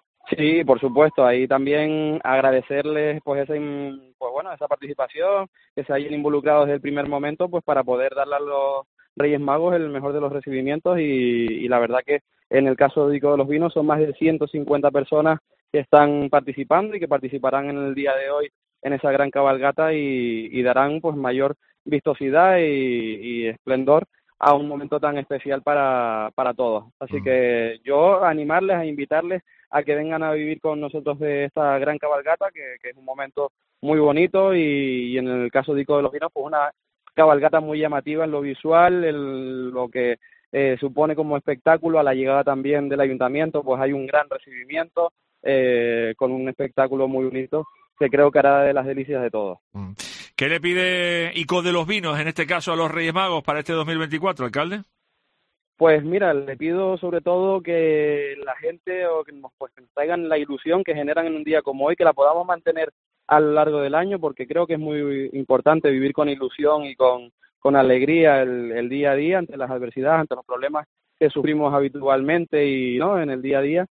Sí, por supuesto. Ahí también agradecerles pues esa, pues bueno, esa participación, que se hayan involucrado desde el primer momento, pues para poder darle a los Reyes Magos el mejor de los recibimientos y, y la verdad que en el caso de Ico de los Vinos son más de ciento cincuenta personas que están participando y que participarán en el día de hoy en esa gran cabalgata y, y darán pues mayor vistosidad y, y esplendor a un momento tan especial para, para todos. Así que yo animarles, a invitarles a que vengan a vivir con nosotros de esta gran cabalgata, que, que es un momento muy bonito y, y en el caso de Ico de los Vinos pues una cabalgata muy llamativa en lo visual, el, lo que eh, supone como espectáculo. A la llegada también del ayuntamiento pues hay un gran recibimiento eh, con un espectáculo muy bonito que creo que hará de las delicias de todos. ¿Qué le pide Ico de los Vinos, en este caso a los Reyes Magos, para este dos mil veinticuatro, alcalde? Pues mira, le pido sobre todo que la gente o que nos, pues, que nos traigan la ilusión que generan en un día como hoy, que la podamos mantener a lo largo del año, porque creo que es muy importante vivir con ilusión y con, con alegría el, el día a día ante las adversidades, ante los problemas que sufrimos habitualmente y no en el día a día,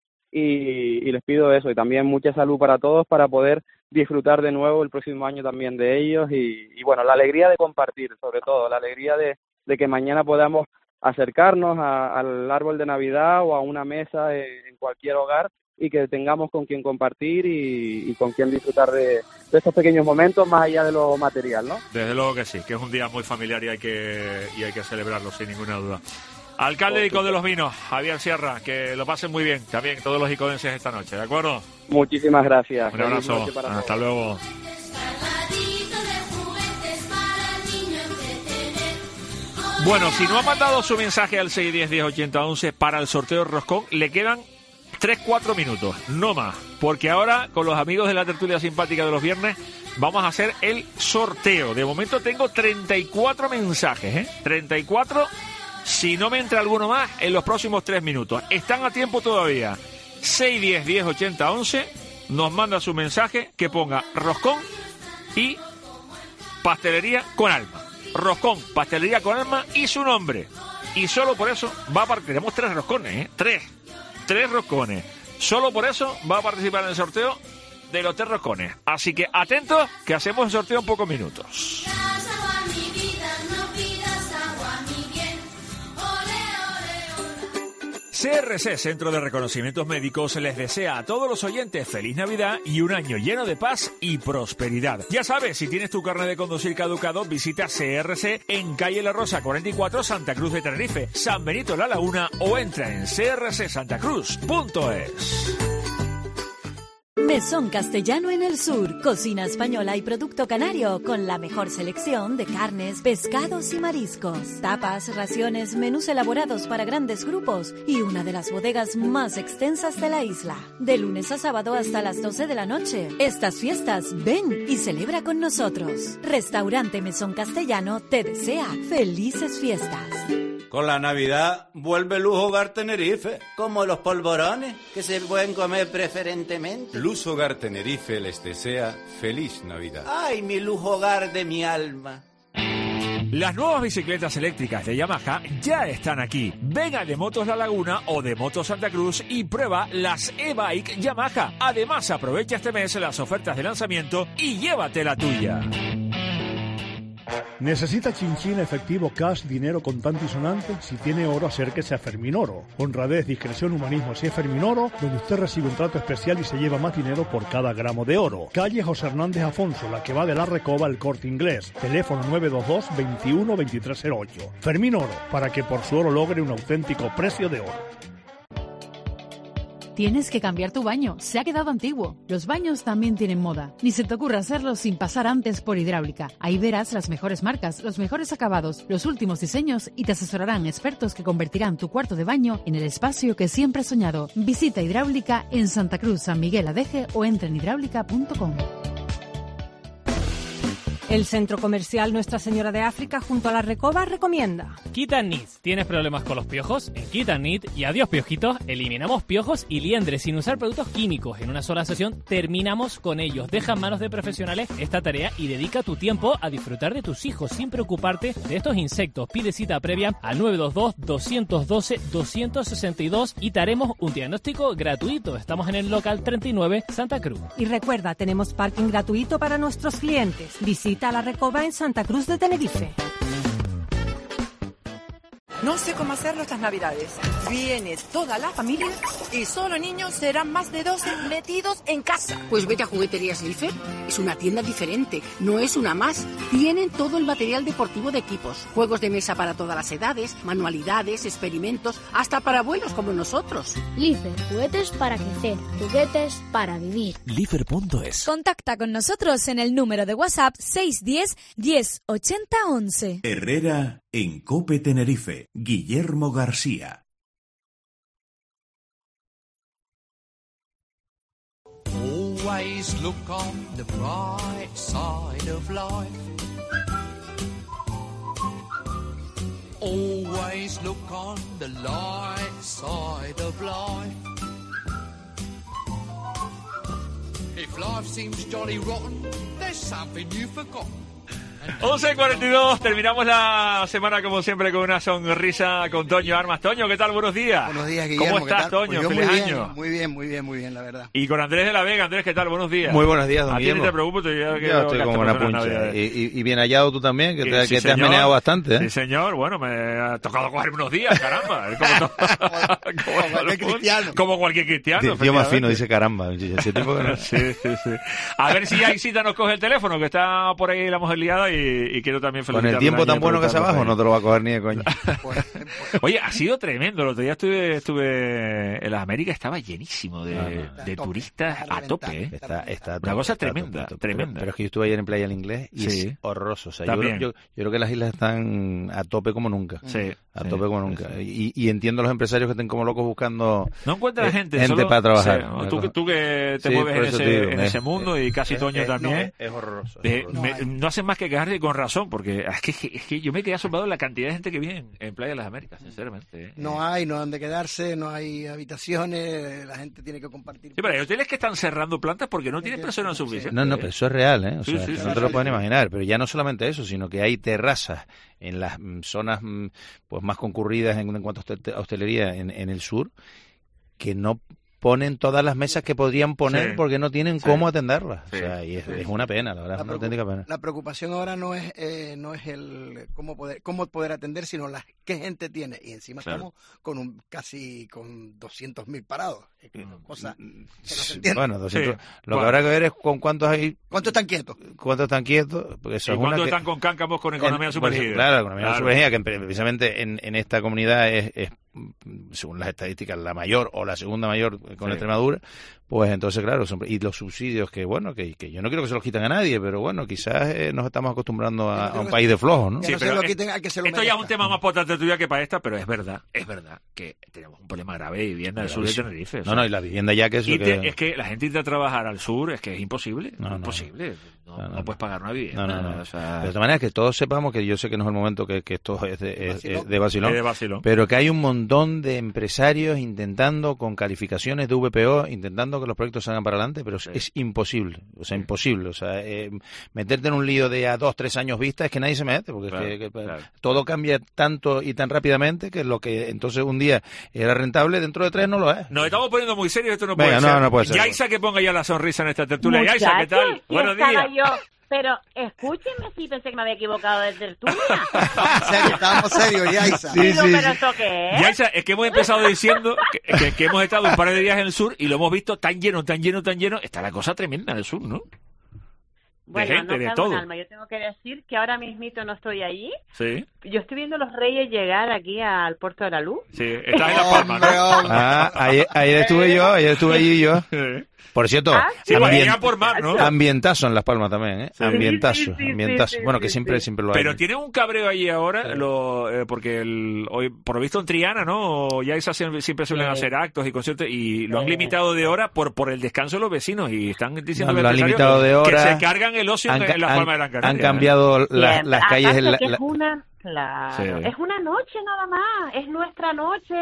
y, y les pido eso, y también mucha salud para todos para poder disfrutar de nuevo el próximo año también de ellos, y, y bueno, la alegría de compartir, sobre todo, la alegría de, de que mañana podamos acercarnos a, al árbol de Navidad o a una mesa en, en cualquier hogar, y que tengamos con quien compartir y, y con quien disfrutar de, de estos pequeños momentos más allá de lo material, ¿no? Desde luego que sí, que es un día muy familiar y hay que y hay que celebrarlo sin ninguna duda. Alcalde de Ico de los Vinos, Javier Sierra, que lo pasen muy bien también todos los icodenses esta noche, ¿de acuerdo? Muchísimas gracias. Un abrazo, hasta luego. Bueno, si no ha mandado su mensaje al seis uno cero, diez ochenta once para el sorteo Roscón, le quedan tres cuatro minutos, no más, porque ahora con los amigos de la tertulia simpática de los viernes vamos a hacer el sorteo. De momento tengo treinta y cuatro mensajes, ¿eh? treinta y cuatro, si no me entra alguno más en los próximos tres minutos. Están a tiempo todavía. seis uno cero, diez ochenta once, nos manda su mensaje que ponga Roscón y pastelería con alma. Roscón, pastelería con alma y su nombre. Y solo por eso va a partir. Tenemos tres roscones, ¿eh? Tres. Tres roscones. Solo por eso va a participar en el sorteo de los tres roscones. Así que atentos, que hacemos el sorteo en pocos minutos. C R C, Centro de Reconocimientos Médicos, les desea a todos los oyentes feliz Navidad y un año lleno de paz y prosperidad. Ya sabes, si tienes tu carnet de conducir caducado, visita C R C en calle La Rosa cuarenta y cuatro, Santa Cruz de Tenerife, San Benito La Laguna, o entra en c r c santa cruz punto es. Mesón Castellano en el Sur, cocina española y producto canario con la mejor selección de carnes, pescados y mariscos, tapas, raciones, menús elaborados para grandes grupos y una de las bodegas más extensas de la isla. De lunes a sábado hasta las doce de la noche. Estas fiestas, ven y celebra con nosotros. Restaurante Mesón Castellano te desea felices fiestas. Con la Navidad vuelve Lujo Hogar Tenerife. Como los polvorones que se pueden comer preferentemente. Luz Hogar Tenerife les desea feliz Navidad. Ay, mi Lujo Hogar de mi alma. Las nuevas bicicletas eléctricas de Yamaha ya están aquí. Ven a de Motos La Laguna o de Motos Santa Cruz y prueba las e-bike Yamaha. Además, aprovecha este mes las ofertas de lanzamiento y llévate la tuya. ¿Necesita chinchín, efectivo, cash, dinero contante y sonante? Si tiene oro, acérquese a Ferminoro. Honradez, discreción, humanismo. Si es Ferminoro, donde usted recibe un trato especial y se lleva más dinero por cada gramo de oro. Calle José Hernández Afonso, la que va de la Recoba al Corte Inglés. Teléfono nueve dos dos, veintiuno, veintitrés cero ocho. Ferminoro, para que por su oro logre un auténtico precio de oro. Tienes que cambiar tu baño, se ha quedado antiguo. Los baños también tienen moda. Ni se te ocurra hacerlo sin pasar antes por Hidráulica. Ahí verás las mejores marcas, los mejores acabados, los últimos diseños y te asesorarán expertos que convertirán tu cuarto de baño en el espacio que siempre has soñado. Visita Hidráulica en Santa Cruz, San Miguel Adeje o entra en hidráulica punto com. El centro comercial Nuestra Señora de África junto a la Recoba recomienda. Kit and Knit. ¿Tienes problemas con los piojos? En Kit and Knit y adiós piojitos, eliminamos piojos y liendres sin usar productos químicos. En una sola sesión terminamos con ellos. Deja en manos de profesionales esta tarea y dedica tu tiempo a disfrutar de tus hijos sin preocuparte de estos insectos. Pide cita previa al nueve dos dos, dos uno dos, dos seis dos y te haremos un diagnóstico gratuito. Estamos en el local treinta y nueve Santa Cruz. Y recuerda, tenemos parking gratuito para nuestros clientes. Visita a la Recoba en Santa Cruz de Tenerife. No sé cómo hacerlo estas navidades. Viene toda la familia y solo niños serán más de doce metidos en casa. Pues vete a Jugueterías Lifer. Es una tienda diferente, no es una más. Tienen todo el material deportivo de equipos, juegos de mesa para todas las edades, manualidades, experimentos, hasta para abuelos como nosotros. Lifer, juguetes para crecer, juguetes para vivir. Lifer punto es. Contacta con nosotros en el número de WhatsApp seis uno cero, diez, ochenta, once. Herrera en COPE Tenerife. Guillermo García. Always look on the bright side of life. Always look on the light side of life. If life seems jolly rotten, there's something you've forgotten. once cuarenta y dos, terminamos la semana como siempre con una sonrisa con Toño Armas. Toño, ¿qué tal? Buenos días. Buenos días, Guillermo. ¿Cómo estás, Toño? Pues yo Feliz muy bien, año. Muy bien, muy bien, muy bien, la verdad. Y con Andrés de la Vega. Andrés, ¿qué tal? Buenos días. Muy buenos días, don A ti Guillermo. no te preocupes, yo ya Yo estoy como una puncha. Y, y, y bien hallado tú también, que te, Sí, que te has señor. meneado bastante, ¿eh? Sí, señor. Bueno, me ha tocado coger unos días, caramba. Como, to- como cualquier cristiano. Como cualquier cristiano. Tío más fino, efectivamente. dice caramba. Ese tipo que no- Sí, sí, sí. A ver si Aisita nos coge el teléfono, que está por ahí la mujer liada y, y quiero también felicitar. Con el tiempo tan bueno que hace abajo, no te lo va a coger ni de coña. Oye, ha sido tremendo. El otro día estuve, estuve en las Américas, estaba llenísimo de, No, no. de turistas a tope, ¿eh? Está, está a Una tope, cosa está a tope, tremenda, a tope. tremenda. Pero, pero es que yo estuve ayer en Playa del Inglés y Sí. es horroroso. O sea, yo También. creo, yo, yo creo que las islas están a tope como nunca. Sí, A sí, tope como nunca. Y, y entiendo a los empresarios que estén como locos buscando No encuentras eh, gente. gente solo- para trabajar. sí, o tú, que- tú que te Sí, mueves por en eso ese, te digo, en es- ese mundo y casi es- Toño es- también. no, es horroroso. es Eh, horroroso. me- no hacen más que quejarse con razón, porque es que, es que yo me quedé asombrado de la cantidad de gente que viene en, en Playa de las Américas, sinceramente. ¿eh? No hay, no han de quedarse, no hay habitaciones, la gente tiene que compartir. Sí, pero hay hoteles que están cerrando plantas porque no tienen personas suficientes. No, no, pero eso es real, ¿eh? O Sí, sea, sí, que sí, no te sí, lo pueden sí. imaginar. Pero ya no solamente eso, sino que hay terrazas en las mm, zonas mm, pues más concurridas en, en cuanto a hostel- a hostelería en, en el sur que no ponen todas las mesas que podrían poner Sí. porque no tienen Sí. cómo atenderlas. Sí. O sea, y es, Sí. es una pena, la verdad, es una preocup- auténtica pena. La preocupación ahora no es eh, no es el cómo poder cómo poder atender, sino la qué gente tiene. Y encima Claro. estamos con un casi con doscientos mil parados. Es que cosa que no se Sí, entiende. Bueno, doscientos, Sí. lo Bueno. que habrá que ver es con cuántos hay. ¿Cuántos están quietos? ¿Cuántos están quietos? Porque eso ¿Y es una cuántos que- están con cáncamos con economía en- sumergida? pues, claro, la economía Claro. sumergida, que pre- precisamente en, en esta comunidad es, es, mm, según las estadísticas, la mayor o la segunda mayor con Sí. Extremadura, pues entonces, claro, son, y los subsidios que, bueno, que, que yo no quiero que se los quiten a nadie, pero bueno, quizás eh, nos estamos acostumbrando a, a un país de flojos, ¿no? Sí, no pero se lo es- quiten, al que se lo esto ya es un merezca. tema más potente tuya que para esta, pero es verdad, es verdad que tenemos un problema grave de vivienda del sur de Tenerife. o No, sea, no, y la vivienda ya que es lo y te- que... es que la gente irte a trabajar al sur es que es imposible, No, no, imposible. No, no, no no. puedes pagar una vivienda. No, no, no. o sea, De todas maneras, que todos sepamos que yo sé que no es el momento que, que esto es de, es- es de vacilón, Es de vacilón. pero que hay un montón de empresarios intentando, con calificaciones de V P O, intentando que los proyectos salgan para adelante, pero es, es imposible, o sea, imposible. O sea, eh, meterte en un lío de a dos, tres años vista es que nadie se mete, porque Claro, es que, que, claro. todo cambia tanto y tan rápidamente que lo que entonces un día era rentable, dentro de tres no lo es. Nos estamos poniendo muy serios, esto no Venga, puede no, ser. no puede ser. Yaisa, que ponga ya la sonrisa en esta tertulia. Yaisa, ¿qué Muchachos, tal? si Buenos estaba días. yo, pero escúchenme, si pensé que me había equivocado de tertulia. Serio, estábamos serios, Yaisa. Digo, pero ¿eso qué es? Yaisa, es que hemos empezado diciendo que, que- que hemos estado un par de días en el sur y lo hemos visto tan lleno, tan lleno, tan lleno. Está la cosa tremenda en el sur, ¿no? Bueno, gente, no de cabe todo. un alma. Yo tengo que decir que ahora mismito no estoy allí. Sí, Yo estoy viendo los Reyes llegar aquí al Puerto de la Luz. sí. Estás en Las Palmas, ¿no? Ah, ayer, ayer estuve yo, ayer estuve allí yo. Por cierto, Ah, sí, bueno, ambien- llega por mar, ¿no? ambientazo en Las Palmas también, ¿eh? Sí. Ambientazo, Sí, sí, sí, ambientazo. sí, bueno, sí, que sí, siempre, sí. siempre lo hay. Pero tienen un cabreo allí ahora, lo, eh, porque el, hoy, por lo visto en Triana, ¿no? Yaisa siempre, siempre suelen Sí. hacer actos y conciertos y lo han Sí. limitado de hora por por el descanso de los vecinos y están diciendo No, al lo han empresario limitado de hora. que se cargan el ocio en, Han ca- en Las han- Palmas de Gran Canaria. han cambiado la- Bien, las calles. aparte en la- que la- es una, claro, Sí. es una noche nada más, es nuestra noche,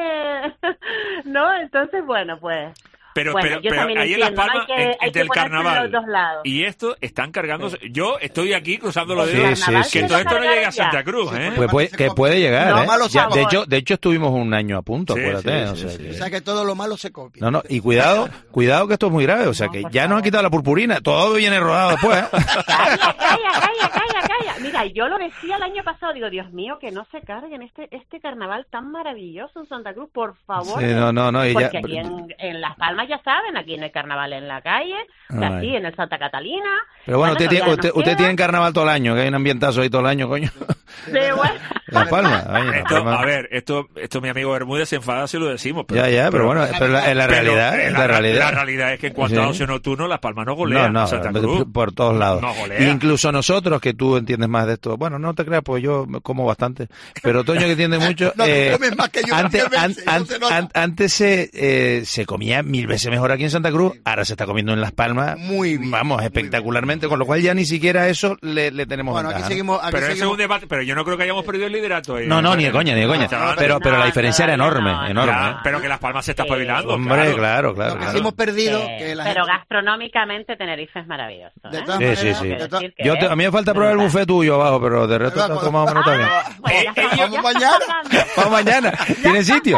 ¿no? Entonces, bueno, pues... Pero, bueno, pero, yo pero también ahí en Las entiendo, ¿no? Palmas, hay que, en- hay entre que el ponerse en carnaval los dos lados. y esto, están cargándose. Yo estoy aquí cruzando los Sí, dedos sí, sí. que todo esto no cargaron llegue a ya. Santa Cruz, ¿eh? Pues puede, que puede llegar, No, ¿eh? malo Ya, sabor. de hecho, de hecho estuvimos un año a punto, Sí, acuérdate. sí, o sí, sea sí. que- O sea que todo lo malo se copia. No, no, y cuidado, cuidado que esto es muy grave, o sea que ya nos han quitado la purpurina, todo viene rodado después, ¿eh? Calla, calla, calla, calla, calla. Mira, yo lo decía el año pasado, digo, Dios mío, que no se carguen este este carnaval tan maravilloso en Santa Cruz, por favor. Sí, no, no, no, y Porque ya- aquí en, en Las Palmas ya saben, aquí no hay carnaval en la calle, o sea, Ay. sí, en el Santa Catalina. Pero bueno, usted, todavía tiene, nos usted, usted queda. tiene carnaval todo el año, que hay un ambientazo ahí todo el año, coño. Sí, bueno. Las Palmas, oye, Las Esto, Palmas. a ver, esto, esto mi amigo Bermúdez se enfada si lo decimos. Ya, ya, pero bueno, pero la- en la pero realidad, en la realidad. la realidad es que en cuanto a Sí. ocio nocturno, Las Palmas no golea No, no, a Santa Cruz. por todos lados. No golea. Incluso nosotros, que tú entiendes más de esto, bueno, no te creas, pues yo me como bastante, pero Toño que entiende mucho, No, tú eh, comes más que yo antes, también, an- veces, no an- se nota. an- antes se, eh, se comía mil veces mejor aquí en Santa Cruz, ahora se está comiendo en Las Palmas, Muy bien, vamos, espectacularmente, con lo cual ya ni siquiera eso le, le tenemos Bueno, aquí ventaja, ¿no? seguimos, aquí Pero ese es seguimos. un debate, pero yo no creo que hayamos perdido el liderato. ahí. No, no, ni de coña, ni de coña, Chaval. pero, pero la No, diferencia era todavía enorme, no, no. enorme. Ya, ¿eh? pero que Las Palmas se está Sí. espabilando. Hombre, claro, claro. Lo que claro. sí hemos perdido, Sí, que la pero gente... gastronómicamente Tenerife es maravilloso. De ¿eh? todas Sí, maneras, sí, sí. de Quiero todas- decir que Yo te- es a mí me falta probar el brutal. buffet tuyo abajo, pero de resto Pero está todo más o menos está bien. Pues ya está, Vamos ya está mañana. tardando. Para mañana, ¿tiene sitio?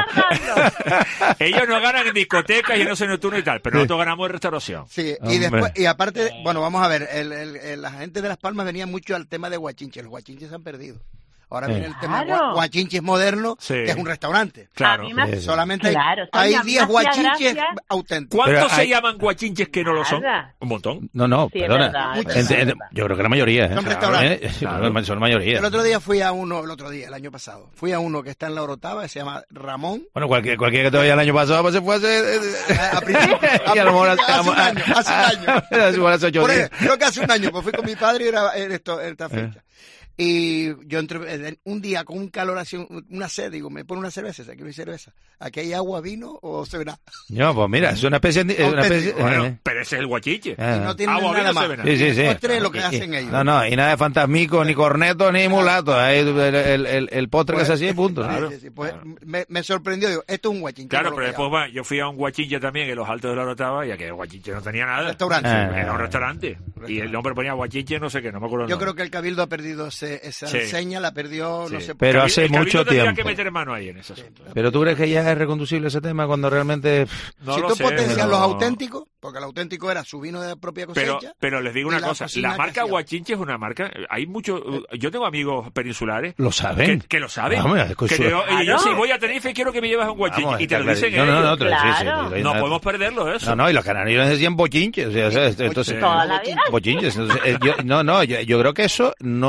Ellos no ganan en discotecas y en ocio nocturno y tal, pero nosotros ganamos en restauración. Sí, Hombre. y después, y aparte, bueno, vamos a ver, el, el- el- la gente de Las Palmas venía mucho al tema de guachinches, los guachinches se han perdido. Ahora Sí. viene el tema Claro. gua- guachinches moderno, Sí. que es un restaurante. Claro. A mí me- Sí, sí. Solamente hay- Claro, hay Sonia, diez me hacía guachinches gracia. auténticos. ¿Cuántos Pero se hay- llaman guachinches que no lo son? Nada. Un montón. No, no, Sí, es perdona. verdad, es Ent- verdad. ent- yo creo que la mayoría, ¿eh? Son restaurantes. ¿Eh? Sí, pero son la mayoría. El otro día fui a uno, el otro día, el año pasado, fui a uno que está en la Orotava, que se llama Ramón. Bueno, cualquier, cualquiera que te vaya el año pasado, pues se fue hace... A, a principio- a Y a lo mejor principio- hace un año, hace un año. Hace igual hace ocho Por días. ahí, creo que hace un año, pues fui con mi padre y era, era esto, era esta fecha. Y yo entré eh, un día con un calor así, un- una sed, digo, me pone una cerveza, aquí no hay cerveza. ¿Aquí hay agua, vino o severa? No, pues mira, es una especie... Es una especie Bueno, eh, pero ese es el guachiche. eh. Y no tienen Agua, nada vino, más. severa. Sí, sí, sí. Postre es lo que Y- hacen y- ellos. No, no, y nada de fantasmico, ni corneto, ni mulato. Ahí El, el, el, el postre que Pues, se hacía y punto. sí, ¿no? sí, sí, pues me, me sorprendió, digo, esto es un guachinche. Claro, no lo pero que después llaman. va, yo fui a un guachinche también en los altos de la Orotava y aquel guachinche no tenía nada. Restaurante. Ah. Era un restaurante. Y el hombre ponía guachinche no sé qué, no me acuerdo el Yo nombre. creo que el Cabildo ha perdido ese- esa Sí. enseña, la perdió, no Sí. sé. Pero Cabil- hace el Cabildo mucho tendría tiempo. que meter mano ahí en ese asunto. Pero tú crees que ya es reconducible ese tema cuando realmente... pff, No si lo tú sé, potencias pero- los auténticos, porque el auténtico era su vino de propia Pero, cosecha. pero les digo y una la cosa, cocina la que marca hacía. Guachinche es una marca, hay muchos, yo tengo amigos peninsulares ¿Lo saben? que, que lo saben, Vamos, es que que te- eso- oye, yo Claro. si voy a Tenerife quiero que me lleves a un Guachinche Vamos, y te está lo dicen claro. No, no, ellos. no, te lo- sí, sí, Claro. sí, sí, No sí. podemos perderlo eso. No, no, y los canarios decían bochinches, o sea, o sea, entonces, Toda la vida. bochinches. Entonces, eh, yo, no, no, yo, yo creo que eso no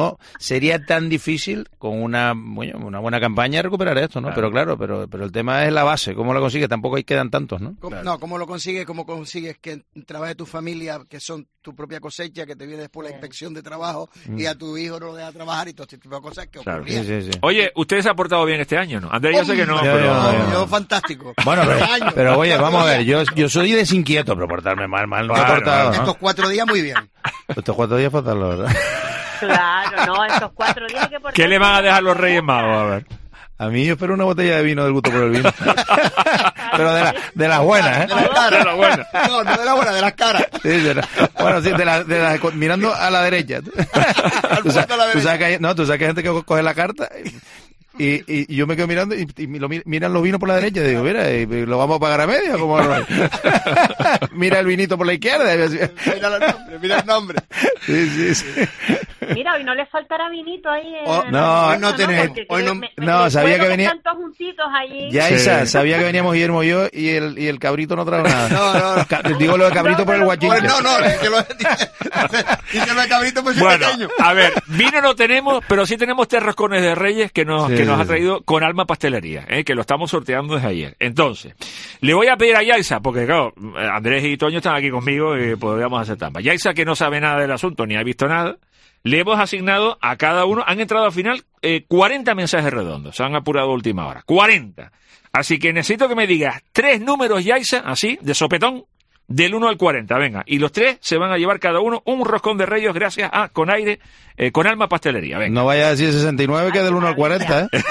sería tan difícil con una bueno, una buena campaña recuperar esto, ¿no? Claro. Pero claro, pero pero el tema es la base, ¿cómo lo consigues? Tampoco hay quedan tantos, ¿no? ¿Cómo, claro. No, ¿cómo lo consigues? ¿Cómo consigues que trabaje tu familia, que son tu propia cosecha, que te viene después la inspección de trabajo mm. y a tu hijo no lo deja trabajar y todo este tipo de cosas que claro. ocurrían? Sí, sí, sí. Oye, ¿ustedes se han portado bien este año, no? Andrés, yo sé que no, yo, pero... Yo, yo, yo fantástico. Bueno, pero, pero oye, vamos a ver, yo, yo soy desinquieto, pero portarme mal, mal no claro, he portado, ¿no? Estos cuatro días muy bien. Estos cuatro días fatal, la verdad. Claro, no, estos cuatro días que por ¿Qué le van a dejar los Reyes Magos? A ver. A mí yo espero una botella de vino del gusto por el vino. Pero de, la, de las buenas, ¿eh? De las caras. De la buena. No, no de las buenas, de las caras. Sí, de la, bueno, sí, de la, de la, mirando a la derecha. Al tú sabes, a la derecha. Tú sabes que hay, no, tú sabes que hay gente que coge la carta y, y, y yo me quedo mirando y, y lo, miran los vinos por la derecha y digo, mira, y, y lo vamos a pagar a medio, ¿cómo no? Mira el vinito por la izquierda. Mira el nombre, mira el nombre. Sí, sí, sí. Mira, hoy no le faltará vinito ahí. En oh, no, hoy no tenés. Hoy no, me, no sabía que venía. Están todos juntitos allí. Ya, Isa, sí. Sabía que veníamos Guillermo y yo y el, y el cabrito no trajo nada. No, no, no. Ca digo lo de cabrito no, por el guachinche. No, no, dice lo, dice lo de cabrito por bueno, pequeño. A ver, vino no tenemos, pero sí tenemos tres roscones de Reyes que nos, sí, que nos ha traído con Alma Pastelería, ¿eh? Que lo estamos sorteando desde ayer. Entonces, le voy a pedir a Yaisa, porque claro, Andrés y Toño están aquí conmigo y podríamos hacer trampa. Yaisa, que no sabe nada del asunto ni ha visto nada. Le hemos asignado a cada uno, han entrado al final eh, cuarenta mensajes redondos, se han apurado a última hora, cuarenta. Así que necesito que me digas tres números, Yaisa, así, de sopetón, del uno al cuarenta, venga. Y los tres se van a llevar cada uno un roscón de Reyes gracias a Con Aire, eh, con Alma Pastelería, venga. No vaya a decir sesenta y nueve que es del uno al cuarenta, ¿eh?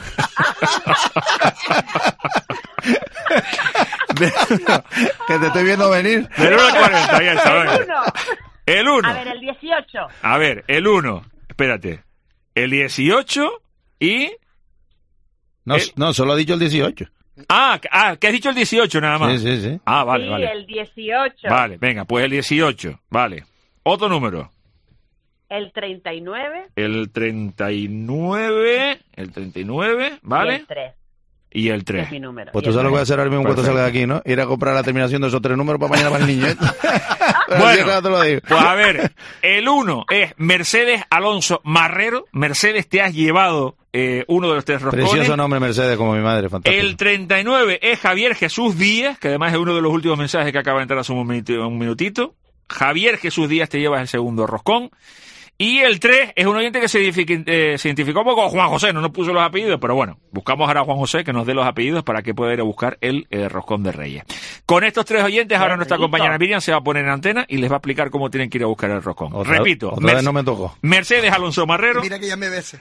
Que te estoy viendo venir. Del uno al cuarenta, Yaisa, venga. El uno. A ver, el dieciocho. A ver, el uno. Espérate. El dieciocho y... No, el... no, solo ha dicho el dieciocho. Ah, ah, que has dicho el dieciocho nada más. Sí, sí, sí. Ah, vale, sí, vale. el dieciocho. Vale, venga, pues el dieciocho. Vale. Otro número. El treinta y nueve. El treinta y nueve. El treinta y nueve, ¿vale? Y el tres. Y el tres. Es mi número. Pues tú sabes lo que voy a hacer ahora mismo cuando salga de aquí, ¿no? Ir a comprar la terminación de esos tres números para mañana para el niño. Bueno, te lo digo. Pues a ver, el uno es Mercedes Alonso Marrero. Mercedes, te has llevado eh, uno de los tres roscones. Precioso nombre, Mercedes, como mi madre, fantástico. El treinta y nueve es Javier Jesús Díaz, que además es uno de los últimos mensajes que acaba de entrar hace un minutito. Javier Jesús Díaz, te llevas el segundo roscón. Y el tres es un oyente que se, eh, se identificó con Juan José, no nos puso los apellidos, pero bueno, buscamos ahora a Juan José que nos dé los apellidos para que pueda ir a buscar el eh, roscón de Reyes. Con estos tres oyentes, ahora nuestra compañera Miriam se va a poner en antena y les va a explicar cómo tienen que ir a buscar el roscón. Otra, Repito, otra vez no me tocó. Mercedes Alonso Marrero. Mira que ya me bese.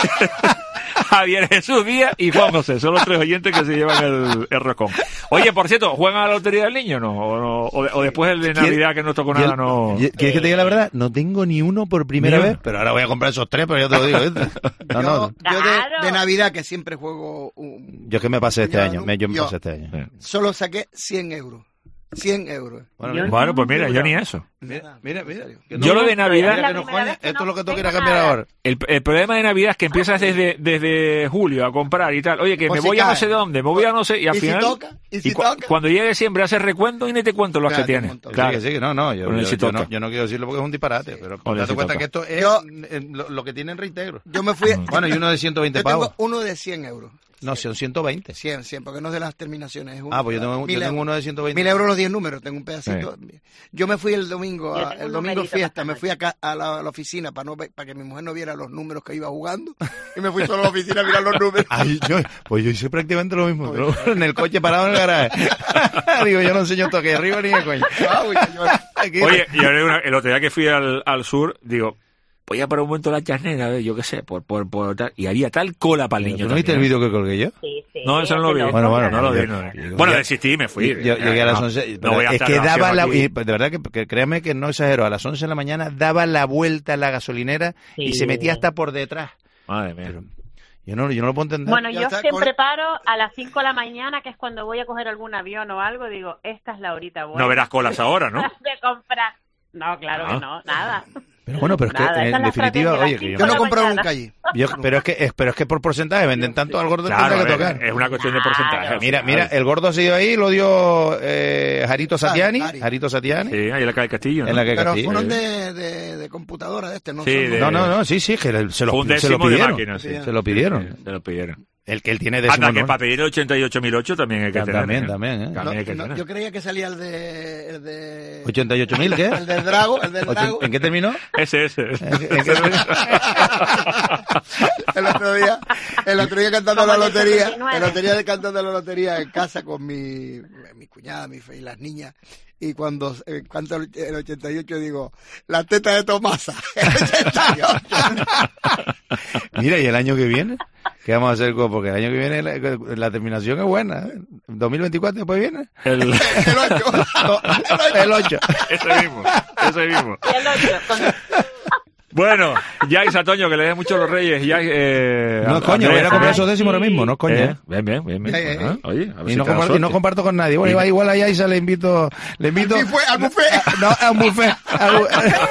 Javier Jesús Díaz y Juan José, son los tres oyentes que se llevan el, el roscón. Oye, por cierto, ¿juegan a la Lotería del Niño no? ¿O, no? o, o después el de Navidad que no tocó nada no? ¿Quieres que te diga la verdad? No tengo ni uno por primera vez, pero ahora voy a comprar esos tres, pero yo te lo digo. ¿eh? No, yo no. yo de, de Navidad, que siempre juego... Un, yo es que me pasé este año, un, me, yo me yo pasé este año. Solo saqué cien euros. cien euros. Bueno, bueno pues mira, yo ni eso. Mira, mira, mira. Yo lo de Navidad... Mira que no coña, esto es lo que tú quieras cambiar ahora. El, el problema de Navidad es que empiezas desde, desde julio a comprar y tal. Oye, que pues me voy cae. a no sé dónde, me voy a no sé... Y al ¿Y final... Si toca? ¿Y si y cu toca? Cuando llegue siempre haces recuento y ni te cuento los claro, que tienes. Claro que sí, que no, no. Yo, yo, si yo, no yo no quiero decirlo porque es un disparate, pero Oye, date si cuenta toca. que esto es yo, lo, lo que tienen reintegro. Yo me fui... Bueno, y uno de ciento veinte yo pavos. tengo uno de cien euros. No, son ciento veinte. cien, cien, porque no es de las terminaciones. Es uno, ah, pues yo tengo, yo tengo uno de ciento veinte. Mil euros los diez números, tengo un pedacito. Sí. Yo me fui el domingo, a, el domingo fiesta, me fui acá a la, a la oficina para no para que mi mujer no viera los números que iba jugando y me fui solo a la oficina a mirar los números. Ay, yo, pues yo hice prácticamente lo mismo, pero en el coche parado en el garaje. Digo, yo no enseño esto aquí arriba ni de coño. Oye, y ahora el otro día que fui al, al sur, digo... Voy a parar un momento la charnera, a ver, yo qué sé, por, por, por tal, y había tal cola para el niño. ¿Tú no viste el vídeo que colgué yo? Sí, sí. No, eso no lo vi. Bueno, bueno, no lo vi. No, yo, bueno, desistí y me fui. Yo, yo llegué a las once, no, no voy a es que daba la, y, de verdad que, que créeme que no exagero, a las once de la mañana daba la vuelta a la gasolinera sí. y se metía hasta por detrás. Madre mía. Pero, yo no, yo no lo puedo entender. Bueno, yo siempre paro a las cinco de la mañana, que es cuando voy a coger algún avión o algo, digo, esta es la horita buena. No verás colas ahora, ¿no? De comprar. No, claro ah. que no, nada. Pero bueno, pero es que Nada, en, en definitiva, oye, que yo, yo no he comprado nunca allí. Yo, pero es que es, pero es que por porcentaje venden tanto al gordo Claro, que tocar. es una cuestión de porcentaje. Mira, mira, el gordo ha sido ahí, lo dio eh, Jarito Satiani, Jarito Satiani. Sí, ahí en la calle Castillo, ¿no? En la calle Pero Castillo. fueron de, de, de computadora de este, ¿no? Sí, Son- de- No, no, no, sí, sí, que se lo, Un se lo décimo de pidieron. máquina, sí. Se lo pidieron. Se lo pidieron. El que él tiene décimo. Anda, que ¿no? para pedir el ochenta y ocho mil ocho también hay que tener. También, ¿eh? también, ¿eh? No, También hay que no, tener. yo creía que salía el de... El de... ¿ochenta y ocho mil qué? El del Drago, el del Ocho- Drago. ¿En qué terminó? Ese, ese. ¿En qué terminó? el otro día, el otro día cantando Como la el lotería, setenta y nueve. el otro día cantando la lotería en casa con mi, mi cuñada, mi fe y las niñas. Y cuando eh, canto el, el ochenta y ocho digo, la teta de Tomasa. El ochenta y ocho. Mira, ¿y el año que viene? ¿Qué vamos a hacer? con- Porque el año que viene la, la terminación es buena. ¿eh? dos mil veinticuatro después viene. El, El ocho. El ocho. ese mismo. Ese mismo. Y el ocho, con- Bueno, ya Isa Toño, que le den mucho a los Reyes. Ya, eh, No, coño, Andrés, voy a ir a comprar ¿eh? esos décimos ahora mismo, no, coño. Eh, Bien, bien, bien. bien. Eh, eh, Ah, Oye, a ver Y si no, te da comparto, y suerte. no comparto con nadie. Bueno, Y- igual, igual a Isa le invito, le invito. Al buffet, al buffet. No, a un buffet. Al-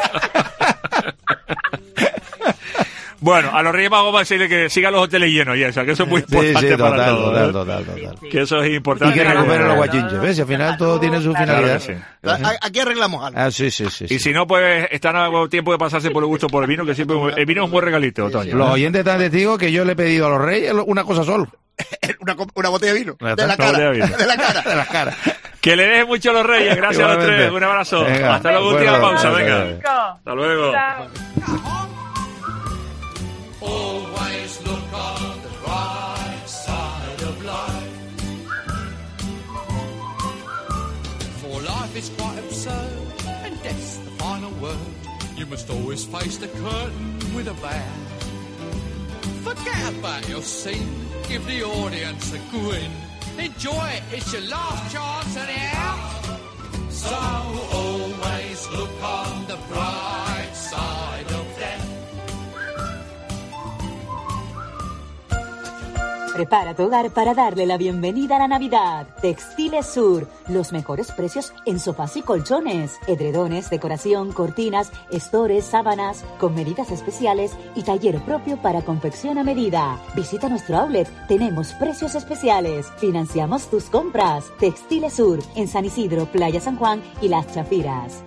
Bueno, a los Reyes Magos va a decirle que sigan los hoteles llenos y eso, que eso es muy Sí, importante sí, para total, todos. total, ¿eh? total, total. Que eso es Y importante. que recuperen los Eh, guachinches, ¿ves? Y al final todo tiene su Claro finalidad. que sí. A- Aquí arreglamos algo. Ah, sí, sí, sí. Y sí. si no, pues están a tiempo de pasarse por el gusto por el vino, que siempre el vino es un buen regalito, Toño. Los oyentes están testigos que yo le he pedido a los reyes una cosa solo. Una, co- una botella de vino. Ya De está, la una botella cara. de vino. De la cara. De las caras. Que le dejen mucho a los Reyes. Gracias a los Igualmente. tres. Un abrazo. Venga. Hasta la Bueno, última pausa. bueno, Venga. bueno. Hasta luego. Chao. Always look on the bright side of life. For life is quite absurd, and death's the final word. You must always face the curtain with a bow. Forget about your scene, give the audience a grin. Enjoy it, it's your last chance anyhow. So always look on the bright side of death. Prepara tu hogar para darle la bienvenida a la Navidad. Textiles Sur, los mejores precios en sofás y colchones, edredones, decoración, cortinas, estores, sábanas, con medidas especiales y taller propio para confección a medida. Visita nuestro outlet, tenemos precios especiales. Financiamos tus compras. Textiles Sur, en San Isidro, Playa San Juan y Las Chafiras.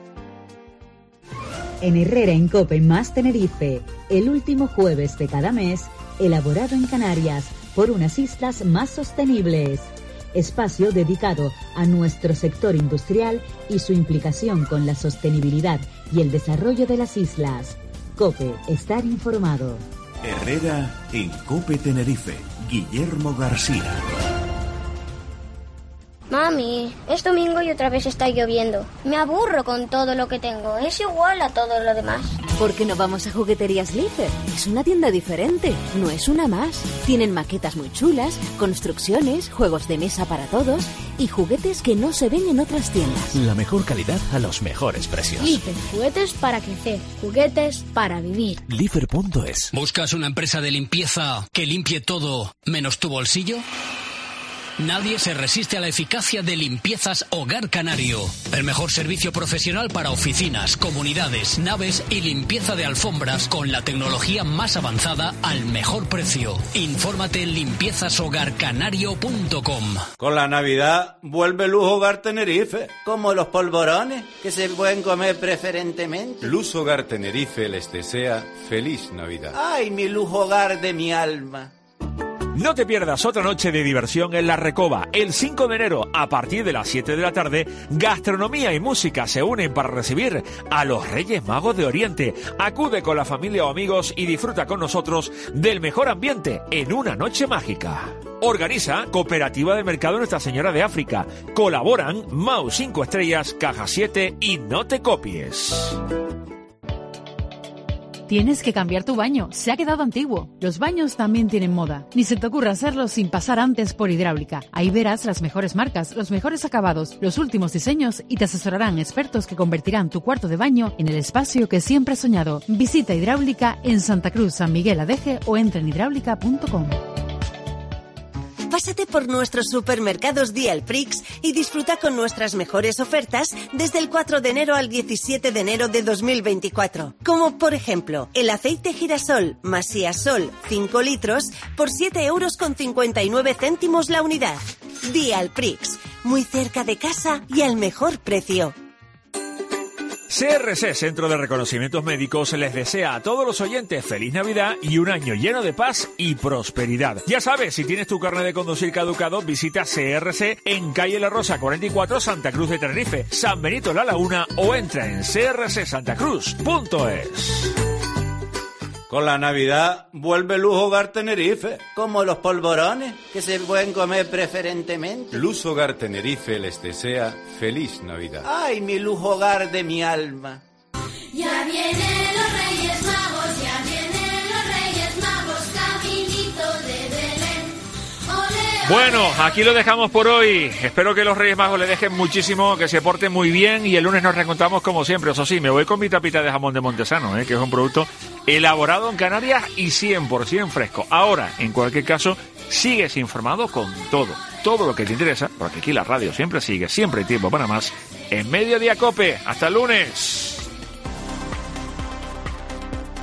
En Herrera en Cope más Tenerife, el último jueves de cada mes, elaborado en Canarias por unas islas más sostenibles. Espacio dedicado a nuestro sector industrial y su implicación con la sostenibilidad y el desarrollo de las islas. Cope, estar informado. Herrera en Cope Tenerife. Guillermo García. Mami, es domingo y otra vez está lloviendo. Me aburro con todo lo que tengo. Es igual a todo lo demás. ¿Por qué no vamos a Jugueterías Lífer? Es una tienda diferente, no es una más. Tienen maquetas muy chulas, construcciones, juegos de mesa para todos y juguetes que no se ven en otras tiendas. La mejor calidad a los mejores precios. Lifer, juguetes para crecer, juguetes para vivir. Lifer punto es. ¿Buscas una empresa de limpieza que limpie todo menos tu bolsillo? Nadie se resiste a la eficacia de Limpiezas Hogar Canario. El mejor servicio profesional para oficinas, comunidades, naves y limpieza de alfombras con la tecnología más avanzada al mejor precio. Infórmate en limpiezas hogar canario punto com. Con la Navidad vuelve Lujo Hogar Tenerife, como los polvorones que se pueden comer preferentemente. Luz Hogar Tenerife les desea feliz Navidad. Ay, mi lujo hogar de mi alma. No te pierdas otra noche de diversión en La Recoba. El cinco de enero, a partir de las siete de la tarde, gastronomía y música se unen para recibir a los Reyes Magos de Oriente. Acude con la familia o amigos y disfruta con nosotros del mejor ambiente en una noche mágica. Organiza Cooperativa de Mercado Nuestra Señora de África. Colaboran Mau cinco Estrellas, Caja siete y No Te Copies. Tienes que cambiar tu baño, se ha quedado antiguo. Los baños también tienen moda. Ni se te ocurra hacerlo sin pasar antes por Hidráulica. Ahí verás las mejores marcas, los mejores acabados, los últimos diseños y te asesorarán expertos que convertirán tu cuarto de baño en el espacio que siempre has soñado. Visita Hidráulica en Santa Cruz, San Miguel Adeje o entra en hidráulica punto com. Pásate por nuestros supermercados Dialprix y disfruta con nuestras mejores ofertas desde el cuatro de enero al diecisiete de enero de dos mil veinticuatro. Como por ejemplo, el aceite girasol Masía Sol cinco litros por siete euros con cincuenta y nueve céntimos la unidad. Dialprix, muy cerca de casa y al mejor precio. C R C, Centro de Reconocimientos Médicos, les desea a todos los oyentes feliz Navidad y un año lleno de paz y prosperidad. Ya sabes, si tienes tu carnet de conducir caducado, visita C R C en calle La Rosa cuarenta y cuatro, Santa Cruz de Tenerife, San Benito La Laguna, o entra en c r c santa cruz punto es. Con la Navidad vuelve Luz Hogar Tenerife, como los polvorones que se pueden comer preferentemente. Luz Hogar Tenerife les desea feliz Navidad. Ay, mi Luz Hogar de mi alma. Ya vienen los Reyes Magos, ya vienen los Reyes Magos, caminito de Belén. Ole, ole. Bueno, aquí lo dejamos por hoy. Espero que los Reyes Magos le dejen muchísimo, que se porten muy bien, y el lunes nos reencontramos como siempre. Eso sí, me voy con mi tapita de jamón de Montesano, ¿eh? que es un producto elaborado en Canarias y cien por ciento fresco. Ahora, en cualquier caso, sigues informado con todo, todo lo que te interesa, porque aquí la radio siempre sigue, siempre hay tiempo para más. En Mediodía Cope, hasta el lunes.